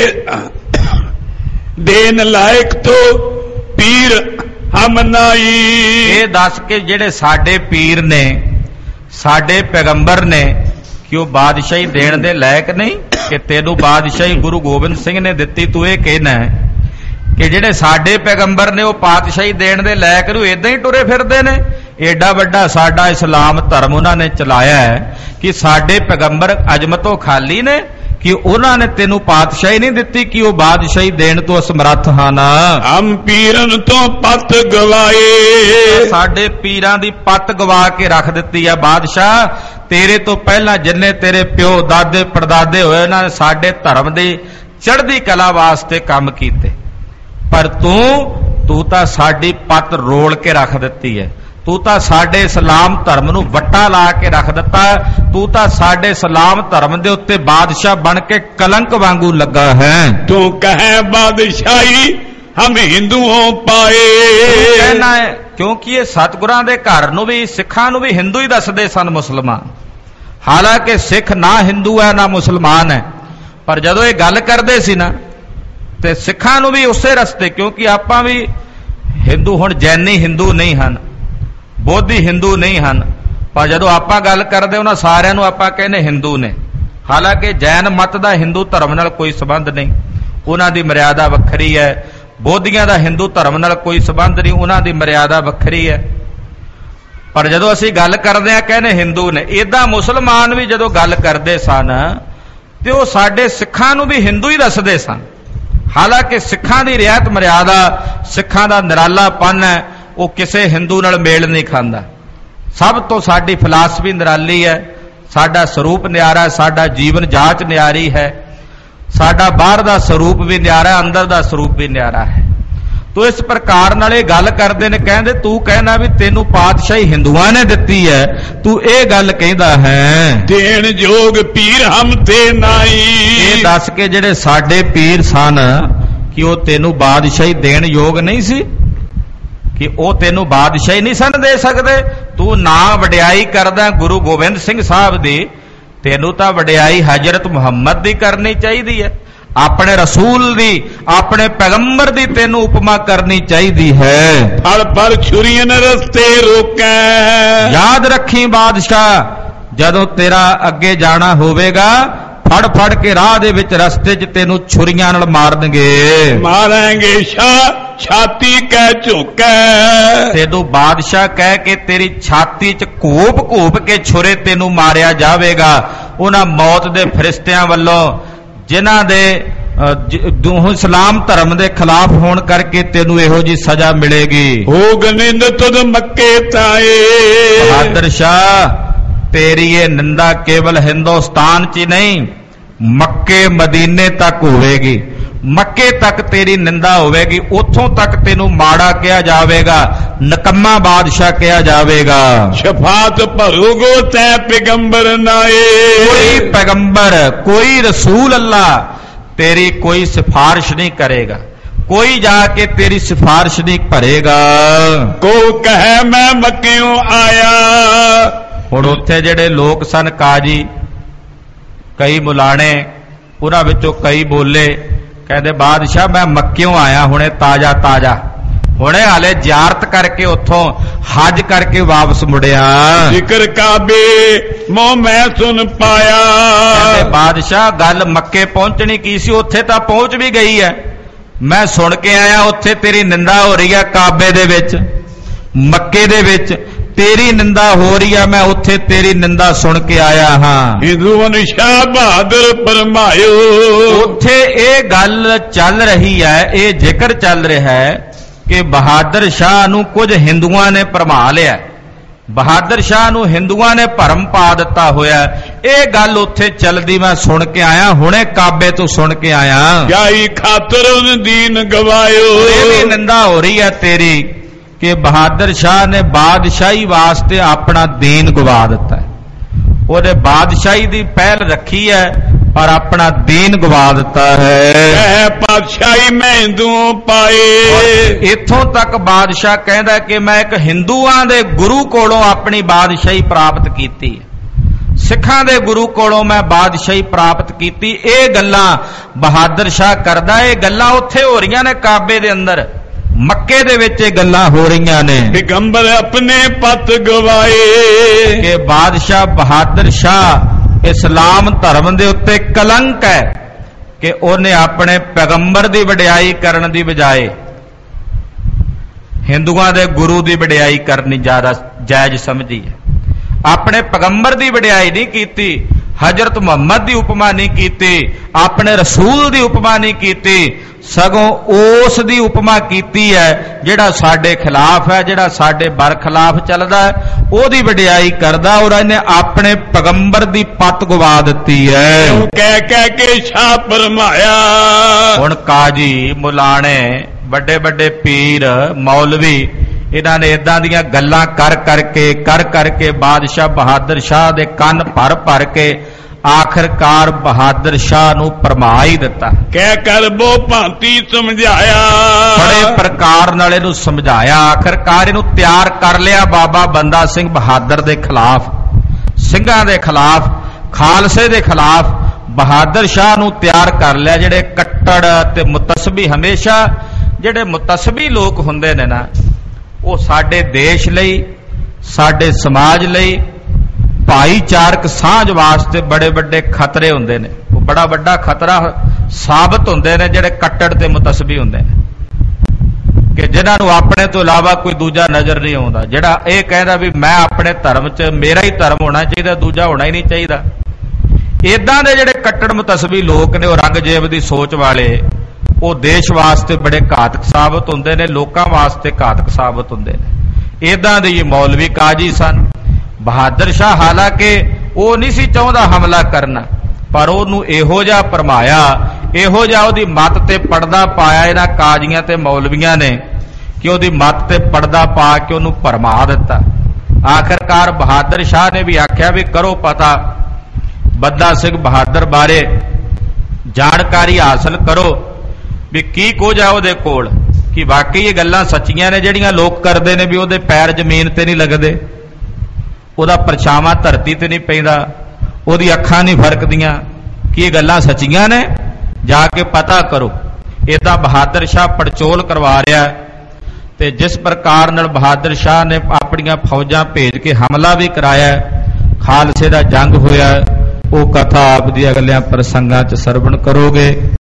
[SPEAKER 1] ਦੇਨ ਲਾਇਕ ਤੋਂ ਪੀਰ ਹਮ ਨਾਈ,
[SPEAKER 2] ਇਹ ਦੱਸ ਕੇ ਜਿਹੜੇ ਸਾਡੇ ਪੀਰ ਨੇ, ਸਾਡੇ ਪੈਗੰਬਰ ਨੇ, ਕਿ ਉਹ ਬਾਦਸ਼ਾਹੀ ਦੇਣ ਦੇ ਲਾਇਕ ਨਹੀਂ? कि तेनू बादशाही गुरु गोबिंद सिंह ने दिती, तू ये कहना है कि ਜਿਹੜੇ ਸਾਡੇ ਪੈਗੰਬਰ ਨੇ ਉਹ ਪਾਤਸ਼ਾਹੀ ਦੇਣ ਦੇ ਲਾਇਕ ਨੂੰ ਇਦਾਂ ਹੀ ਟੁਰੇ ਫਿਰਦੇ ਨੇ। ਏਡਾ ਵੱਡਾ ਸਾਡਾ ਇਸਲਾਮ ਧਰਮ ਉਹਨਾਂ ਨੇ ਚਲਾਇਆ ਹੈ ਕਿ ਸਾਡੇ ਪੈਗੰਬਰ ਅਜ਼ਮਤੋਂ ਖਾਲੀ ਨੇ, ਕਿ ਉਹਨਾਂ ਨੇ ਤੈਨੂੰ ਪਾਤਸ਼ਾਹੀ ਨਹੀਂ ਦਿੱਤੀ ਕਿ ਉਹ ਬਾਦਸ਼ਾਹੀ ਦੇਣ ਤੋਂ ਅਸਮਰੱਥ ਹਨ।
[SPEAKER 1] ਹਮ ਪੀਰਨ ਤੋਂ ਪੱਤ ਗਵਾਏ,
[SPEAKER 2] ਸਾਡੇ ਪੀਰਾਂ ਦੀ ਪੱਤ ਗਵਾ ਕੇ ਰੱਖ ਦਿੱਤੀ ਹੈ ਬਾਦਸ਼ਾਹ। ਤੇਰੇ ਤੋਂ ਪਹਿਲਾਂ ਜਿੰਨੇ ਤੇਰੇ ਪਿਓ ਦਾਦੇ ਪੜਦਾਦੇ ਹੋਏ ਉਹਨਾਂ ਨੇ ਸਾਡੇ ਧਰਮ ਦੀ ਚੜ੍ਹਦੀ ਕਲਾ ਵਾਸਤੇ ਕੰਮ ਕੀਤੇ, ਪਰ ਤੂੰ ਤਾਂ ਸਾਡੀ ਪੱਤ ਰੋਲ ਕੇ ਰੱਖ ਦਿੱਤੀ ਹੈ। ਤੂੰ ਤਾਂ ਸਾਡੇ ਇਸਲਾਮ ਧਰਮ ਨੂੰ ਵੱਟਾ ਲਾ ਕੇ ਰੱਖ ਦਿੱਤਾ। ਤੂੰ ਤਾਂ ਸਾਡੇ ਇਸਲਾਮ ਧਰਮ ਦੇ ਉੱਤੇ ਬਾਦਸ਼ਾਹ ਬਣ ਕੇ ਕਲੰਕ ਵਾਂਗੂ ਲੱਗਾ ਹੈ।
[SPEAKER 1] ਤੂੰ ਕਹੇ ਬਾਦਸ਼ਾਹੀ ਹਮ ਹਿੰਦੂਓਂ ਪਾਏ,
[SPEAKER 2] ਕਹਿਣਾ ਹੈ ਕਿਉਂਕਿ ਇਹ ਸਤਿਗੁਰਾਂ ਦੇ ਘਰ ਨੂੰ ਵੀ ਸਿੱਖਾਂ ਨੂੰ ਵੀ ਹਿੰਦੂ ਹੀ ਦੱਸਦੇ ਸਨ ਮੁਸਲਮਾਨ। ਹਾਲਾਂਕਿ ਸਿੱਖ ਨਾ ਹਿੰਦੂ ਹੈ ਨਾ ਮੁਸਲਮਾਨ ਹੈ, ਪਰ ਜਦੋਂ ਇਹ ਗੱਲ ਕਰਦੇ ਸੀ ਨਾ ਤੇ ਸਿੱਖਾਂ ਨੂੰ ਵੀ ਉਸੇ ਰਸਤੇ, ਕਿਉਂਕਿ ਆਪਾਂ ਵੀ ਹਿੰਦੂ, ਹੁਣ ਜੈਨੀ ਹਿੰਦੂ ਨਹੀਂ ਹਨ, ਬੋਧੀ ਹਿੰਦੂ ਨਹੀਂ ਹਨ, ਪਰ ਜਦੋਂ ਆਪਾਂ ਗੱਲ ਕਰਦੇ ਉਹਨਾਂ ਸਾਰਿਆਂ ਨੂੰ ਆਪਾਂ ਕਹਿੰਦੇ ਹਿੰਦੂ ਨੇ। ਹਾਲਾਂਕਿ ਜੈਨ ਮਤ ਦਾ ਹਿੰਦੂ ਧਰਮ ਨਾਲ ਕੋਈ ਸੰਬੰਧ ਨਹੀਂ, ਉਹਨਾਂ ਦੀ ਮਰਿਆਦਾ ਵੱਖਰੀ ਹੈ। ਬੋਧੀਆਂ ਦਾ ਹਿੰਦੂ ਧਰਮ ਨਾਲ ਕੋਈ ਸੰਬੰਧ ਨਹੀਂ, ਉਹਨਾਂ ਦੀ ਮਰਿਆਦਾ ਵੱਖਰੀ ਹੈ। ਪਰ ਜਦੋਂ ਅਸੀਂ ਗੱਲ ਕਰਦੇ ਹਾਂ ਕਹਿੰਦੇ ਹਿੰਦੂ ਨੇ। ਏਦਾਂ ਮੁਸਲਮਾਨ ਵੀ ਜਦੋਂ ਗੱਲ ਕਰਦੇ ਸਨ ਤੇ ਉਹ ਸਾਡੇ ਸਿੱਖਾਂ ਨੂੰ ਵੀ ਹਿੰਦੂ ਹੀ ਦੱਸਦੇ ਸਨ। ਹਾਲਾਂਕਿ ਸਿੱਖਾਂ ਦੀ ਰਿਆਇਤ ਮਰਿਆਦਾ, ਸਿੱਖਾਂ ਦਾ ਨਿਰਾਲਾਪਨ ਹੈ, ਉਹ ਕਿਸੇ ਹਿੰਦੂ ਨਾਲ ਮੇਲ ਨਹੀਂ ਖਾਂਦਾ। ਸਭ ਤੋਂ ਸਾਡੀ ਫਿਲਾਸਫੀ ਨਿਰਾਲੀ ਹੈ, ਸਾਡਾ ਸਰੂਪ ਨਿਆਰਾ ਹੈ, ਸਾਡਾ ਜੀਵਨ ਜਾਚ ਨਿਆਰੀ ਹੈ, ਸਾਡਾ ਬਾਹਰ ਦਾ ਸਰੂਪ ਵੀ ਨਿਆਰਾ, ਅੰਦਰ ਦਾ ਸਰੂਪ ਵੀ ਨਿਆਰਾ ਹੈ। ਤੋ ਇਸ ਪ੍ਰਕਾਰ ਨਾਲ ਇਹ ਗੱਲ ਕਰਦੇ ਨੇ, ਕਹਿੰਦੇ ਤੂੰ ਕਹਿਣਾ ਵੀ ਤੈਨੂੰ ਪਾਤਸ਼ਾਹੀ ਹਿੰਦੂਆਂ ਨੇ ਦਿੱਤੀ ਹੈ, ਤੂੰ ਇਹ ਗੱਲ ਕਹਿੰਦਾ ਹੈ
[SPEAKER 1] ਦੇਣ ਜੋਗ ਪੀਰ ਹਮ ਤੇ ਨਾਈ।
[SPEAKER 2] ਇਹ ਦੱਸ ਕੇ ਜਿਹੜੇ ਸਾਡੇ ਪੀਰ ਸਨ ਕਿ ਉਹ ਤੈਨੂੰ ਬਾਦਸ਼ਾਹੀ ਦੇਣ ਯੋਗ ਨਹੀਂ ਸੀ, ਕਿ ਉਹ ਤੈਨੂੰ ਬਾਦਸ਼ਾਹੀ ਨਹੀਂ ਸਨ ਦੇ ਸਕਦੇ। ਤੂੰ ਨਾ ਵਡਿਆਈ ਕਰਦਾ ਗੁਰੂ ਗੋਬਿੰਦ ਸਿੰਘ ਸਾਹਿਬ ਦੀ, ਤੈਨੂੰ ਤਾਂ ਵਡਿਆਈ ਹਜ਼ਰਤ ਮੁਹੰਮਦ ਦੀ ਕਰਨੀ ਚਾਹੀਦੀ ਹੈ, ਆਪਣੇ ਰਸੂਲ ਦੀ, ਆਪਣੇ ਪੈਗੰਬਰ ਦੀ ਤੈਨੂੰ ਉਪਮਾ ਕਰਨੀ ਚਾਹੀਦੀ ਹੈ।
[SPEAKER 1] ਫੜ ਫੜ ਛੁਰੀਆਂ ਰਸਤੇ ਰੋਕੈ,
[SPEAKER 2] ਯਾਦ ਰੱਖੀ ਬਾਦਸ਼ਾਹ, ਜਦੋਂ ਤੇਰਾ ਅੱਗੇ ਜਾਣਾ ਹੋਵੇਗਾ ਫੜ ਫੜ ਕੇ ਰਾਹ ਦੇ ਵਿੱਚ ਰਸਤੇ 'ਚ ਤੈਨੂੰ ਛੁਰੀਆਂ ਨਾਲ ਮਾਰਨਗੇ।
[SPEAKER 1] ਮਾਰਾਂਗੇ ਛਾਤੀ ਕਹਿ ਝੋਕੈ,
[SPEAKER 2] ਤੈਨੂੰ ਬਾਦਸ਼ਾਹ ਕਹਿ ਕੇ ਤੇਰੀ ਛਾਤੀ 'ਚ ਘੋਪ ਘੋਪ ਕੇ ਛੁਰੇ ਤੈਨੂੰ ਮਾਰਿਆ ਜਾਵੇਗਾ ਉਹਨਾਂ ਮੌਤ ਦੇ ਫਰਿਸ਼ਤਿਆਂ ਵੱਲੋਂ, ਜਿਨ੍ਹਾਂ ਦੇ ਦੋਹੋਂ ਇਸਲਾਮ ਧਰਮ ਦੇ ਖਿਲਾਫ ਹੋਣ ਕਰਕੇ ਤੈਨੂੰ ਇਹੋ ਜੀ ਸਜ਼ਾ ਮਿਲੇਗੀ।
[SPEAKER 1] ਹੋ ਗਨਿੰਦ ਤੁਧ ਮੱਕੇ ਤਾਏ।
[SPEAKER 2] ਬਹਾਦਰ ਸ਼ਾਹ, ਤੇਰੀ ਇਹ ਨਿੰਦਾ ਕੇਵਲ ਹਿੰਦੁਸਤਾਨ 'ਚ ਹੀ ਨਹੀਂ, ਮੱਕੇ ਮਦੀਨੇ ਤੱਕ ਹੋਵੇਗੀ। ਮੱਕੇ ਤੱਕ ਤੇਰੀ ਨਿੰਦਾ ਹੋਵੇਗੀ, ਉੱਥੋਂ ਤੱਕ ਤੈਨੂੰ ਮਾੜਾ ਕਿਹਾ ਜਾਵੇਗਾ, ਨਕੰਮਾ ਬਾਦਸ਼ਾਹ ਕਿਹਾ ਜਾਵੇਗਾ।
[SPEAKER 1] ਸ਼ਫਾਤ ਭਰੋਗੋ ਤੈ ਪੈਗੰਬਰ ਨਾਏ।
[SPEAKER 2] ਕੋਈ ਪੈਗੰਬਰ, ਕੋਈ ਰਸੂਲ ਅੱਲਾ ਤੇਰੀ ਕੋਈ ਸਿਫਾਰਿਸ਼ ਨਹੀਂ ਕਰੇਗਾ, ਕੋਈ ਜਾ ਕੇ ਤੇਰੀ ਸਿਫਾਰਿਸ਼ ਨਹੀਂ ਭਰੇਗਾ।
[SPEAKER 1] ਕੋ ਕਹੇ ਮੈਂ ਮੱਕਿਓਂ ਆਇਆ।
[SPEAKER 2] ਹੁਣ ਉੱਥੇ ਜਿਹੜੇ ਲੋਕ ਸਨ ਕਾਜੀ, ਕਈ ਮੁਲਾਣੇ, ਉਹਨਾਂ ਵਿੱਚੋਂ ਕਈ ਬੋਲੇ, ਕਹਿੰਦੇ ਬਾਦਸ਼ਾਹ ਮੈਂ ਮੱਕਿਓਂ ਆਇਆ ਹੁਣੇ ਤਾਜ਼ਾ ਤਾਜ਼ਾ, ਹੁਣੇ ਹਾਲੇ ਜ਼ਿਆਰਤ ਕਰਕੇ ਉੱਥੋਂ ਹਜ ਕਰਕੇ ਵਾਪਸ ਮੁੜਿਆ।
[SPEAKER 1] ਜ਼ਿਕਰ ਕਾਬੇ ਮੋਹ ਮੈਂ ਸੁਣ ਪਾਇਆ।
[SPEAKER 2] ਕਹਿੰਦੇ ਬਾਦਸ਼ਾਹ ਗੱਲ ਮੱਕੇ ਪਹੁੰਚਣੀ ਕੀ ਸੀ, ਉੱਥੇ ਤਾਂ ਪਹੁੰਚ ਵੀ ਗਈ ਹੈ, ਮੈਂ ਸੁਣ ਕੇ ਆਇਆ ਉੱਥੇ ਤੇਰੀ ਨਿੰਦਾ ਹੋ ਰਹੀ ਹੈ, ਕਾਬੇ ਦੇ ਵਿੱਚ ਮੱਕੇ ਦੇ ਵਿੱਚ ਤੇਰੀ ਨਿੰਦਾ ਹੋ ਰਹੀ ਹੈ, ਮੈਂ ਉੱਥੇ ਤੇਰੀ ਨਿੰਦਾ ਸੁਣ ਕੇ ਆਇਆ ਹਾਂ।
[SPEAKER 1] ਹਿੰਦੂਆਂ ਸ਼ਾਹ ਬਹਾਦਰ ਫਰਮਾਇਓ।
[SPEAKER 2] ਉੱਥੇ ਇਹ ਗੱਲ ਚੱਲ ਰਹੀ ਹੈ, ਇਹ ਜ਼ਿਕਰ ਚੱਲ ਰਿਹਾ ਹੈ ਕਿ ਬਹਾਦਰ ਸ਼ਾਹ ਨੂੰ ਕੁਝ ਹਿੰਦੂਆਂ ਨੇ ਭਰਮਾ ਲਿਆ, ਬਹਾਦਰ ਸ਼ਾਹ ਨੂੰ ਹਿੰਦੂਆਂ ਨੇ ਭਰਮ ਪਾ ਦਿੱਤਾ ਹੋਇਆ। ਇਹ ਗੱਲ ਉੱਥੇ ਚੱਲਦੀ ਮੈਂ ਸੁਣ ਕੇ ਆਇਆ, ਹੁਣੇ ਕਾਬੇ ਤੋਂ ਸੁਣ ਕੇ ਆਇਆ।
[SPEAKER 1] ਜਾਈ ਖਾਤਰ ਉਹਨ ਦੀਨ ਗਵਾਇਓ।
[SPEAKER 2] ਇਹ ਵੀ ਨਿੰਦਾ ਹੋ ਰਹੀ ਹੈ ਤੇਰੀ ਕਿ ਬਹਾਦਰ ਸ਼ਾਹ ਨੇ ਬਾਦਸ਼ਾਹੀ ਵਾਸਤੇ ਆਪਣਾ ਦੀਨ ਗਵਾ ਦਿੱਤਾ ਹੈ, ਉਹਨੇ ਬਾਦਸ਼ਾਹੀ ਦੀ ਪਹਿਲ ਰੱਖੀ ਹੈ ਪਰ ਆਪਣਾ ਦੀਨ ਗਵਾ ਦਿੱਤਾ ਹੈ।
[SPEAKER 1] ਪਾਤਸ਼ਾਹੀ ਮੈਂ ਹਿੰਦੂ ਪਾਏ।
[SPEAKER 2] ਇੱਥੋਂ ਤੱਕ ਬਾਦਸ਼ਾਹ ਕਹਿੰਦਾ ਕਿ ਮੈਂ ਇੱਕ ਹਿੰਦੂਆਂ ਦੇ ਗੁਰੂ ਕੋਲੋਂ ਆਪਣੀ ਬਾਦਸ਼ਾਹੀ ਪ੍ਰਾਪਤ ਕੀਤੀ ਹੈ, ਸਿੱਖਾਂ ਦੇ ਗੁਰੂ ਕੋਲੋਂ ਮੈਂ ਬਾਦਸ਼ਾਹੀ ਪ੍ਰਾਪਤ ਕੀਤੀ। ਇਹ ਗੱਲਾਂ ਬਹਾਦਰ ਸ਼ਾਹ ਕਰਦਾ, ਇਹ ਗੱਲਾਂ ਉੱਥੇ ਹੋ ਰਹੀਆਂ ਨੇ ਕਾਬੇ ਦੇ ਅੰਦਰ, ਮੱਕੇ ਦੇ ਵਿੱਚ ਇਹ ਗੱਲਾਂ ਹੋ ਰਹੀਆਂ ਨੇ।
[SPEAKER 1] ਪੈਗੰਬਰ ਆਪਣੇ ਪਤ ਗਵਾਏ,
[SPEAKER 2] ਕਿ ਬਾਦਸ਼ਾਹ ਬਹਾਦਰ ਸ਼ਾਹ इस्लाम धर्म दे उत्ते कलंक है कि उन्हें अपने पैगंबर की वडियाई करने की बजाय हिंदुआं दे गुरु की वडियाई करनी ज्यादा जायज समझी है। अपने पैगंबर की वडियाई नहीं की, हजरत मुहम्मद की उपमा नहीं की, अपने रसूल की उपमा नहीं की, सगों उस दी उपमा की है जिहड़ा साडे खिलाफ है, जिहड़ा साडे बरखिलाफ चलदा है, ओदी वडियाई करदा और इन्हें अपने पैगंबर की पत गवा दी है।
[SPEAKER 1] कह कह के शाह फरमाया।
[SPEAKER 2] हुण काजी मुलाणे बड़े बड़े पीर मौलवी इन्हां ने इदां दीयां गल्लां कर करके बादशाह बहादुर शाह दे कन भर भर के आखिरकार बहादुर शाह नूं भरमा ही दिता।
[SPEAKER 1] कह कर वो भांति समझाया,
[SPEAKER 2] बड़े प्रकार नाल इहनूं समझाया, आखिरकार इहनूं तैयार कर लिया बाबा बंदा सिंह बहादुर दे खिलाफ, सिंघां दे खिलाफ, खालसे दे खिलाफ बहादुर शाह नूं तैयार कर लिया। जिहड़े कट्टड़ ते मुतसबी, हमेशा जिहड़े मुतसबी लोग हुंदे ने ना, वो साडे देश लई, साडे समाज लई भाईचारक सांझ वास्ते बड़े बड़े खतरे हुंदे ने। वो बड़ा वड्डा खतरा साबित हुंदे ने जिहड़े कट्टड़ ते मुतसबी हुंदे ने, कि जिन्हां नूं अपने तो इलावा कोई दूजा नज़र नहीं आउंदा। जिहड़ा ये कहदा भी मैं अपने धर्म च मेरा ही धर्म होना चाहिए, दूजा होना ही नहीं चाहिए। इदां दे जिहड़े कट्टड़ मुतसबी लोग ने, वो रंगजेब दी सोच वाले, वो देश वास्ते बड़े घातक साबित होंदे ने, लोकां वास्ते घातक साबित होंदे ने। इदां दे ये मौलवी काजी सन। बहादुर शाह हालांकि वो नहीं सी चाहुंदा हमला करना, पर उहनूं इहो जिहा भरमाया, इहो जिहा उहदी मत ते पड़दा पाया इन्हां काजियां ते मौलवियां ने कि उहदी मत ते पड़दा पा के उहनूं भरमा दिता। आखिरकार बहादुर शाह ने भी आख्या भी करो पता, बंदा सिंह बहादुर बारे जानकारी हासिल करो भी की कुछ है उहदे कोल, कि वाकई ये गल्लां सच्चियां ने जिहड़ियां लोग करदे ने भी उहदे पैर जमीन ते नहीं लगदे, उहदा परछावां धरती ते नहीं पैंदा, उहदी अखां नहीं फरकदियां, कि ये गल्लां सच्चियां ने, जाके पता करो। इदां बहादुर शाह पड़चोल करवा रहा है। ते जिस प्रकार नाल बहादुर शाह ने अपनियां फौजां भेज के हमला भी कराया, खालसे दा जंग होया, वो कथा आप दी अगलियां प्रसंगां च सरवण करोगे।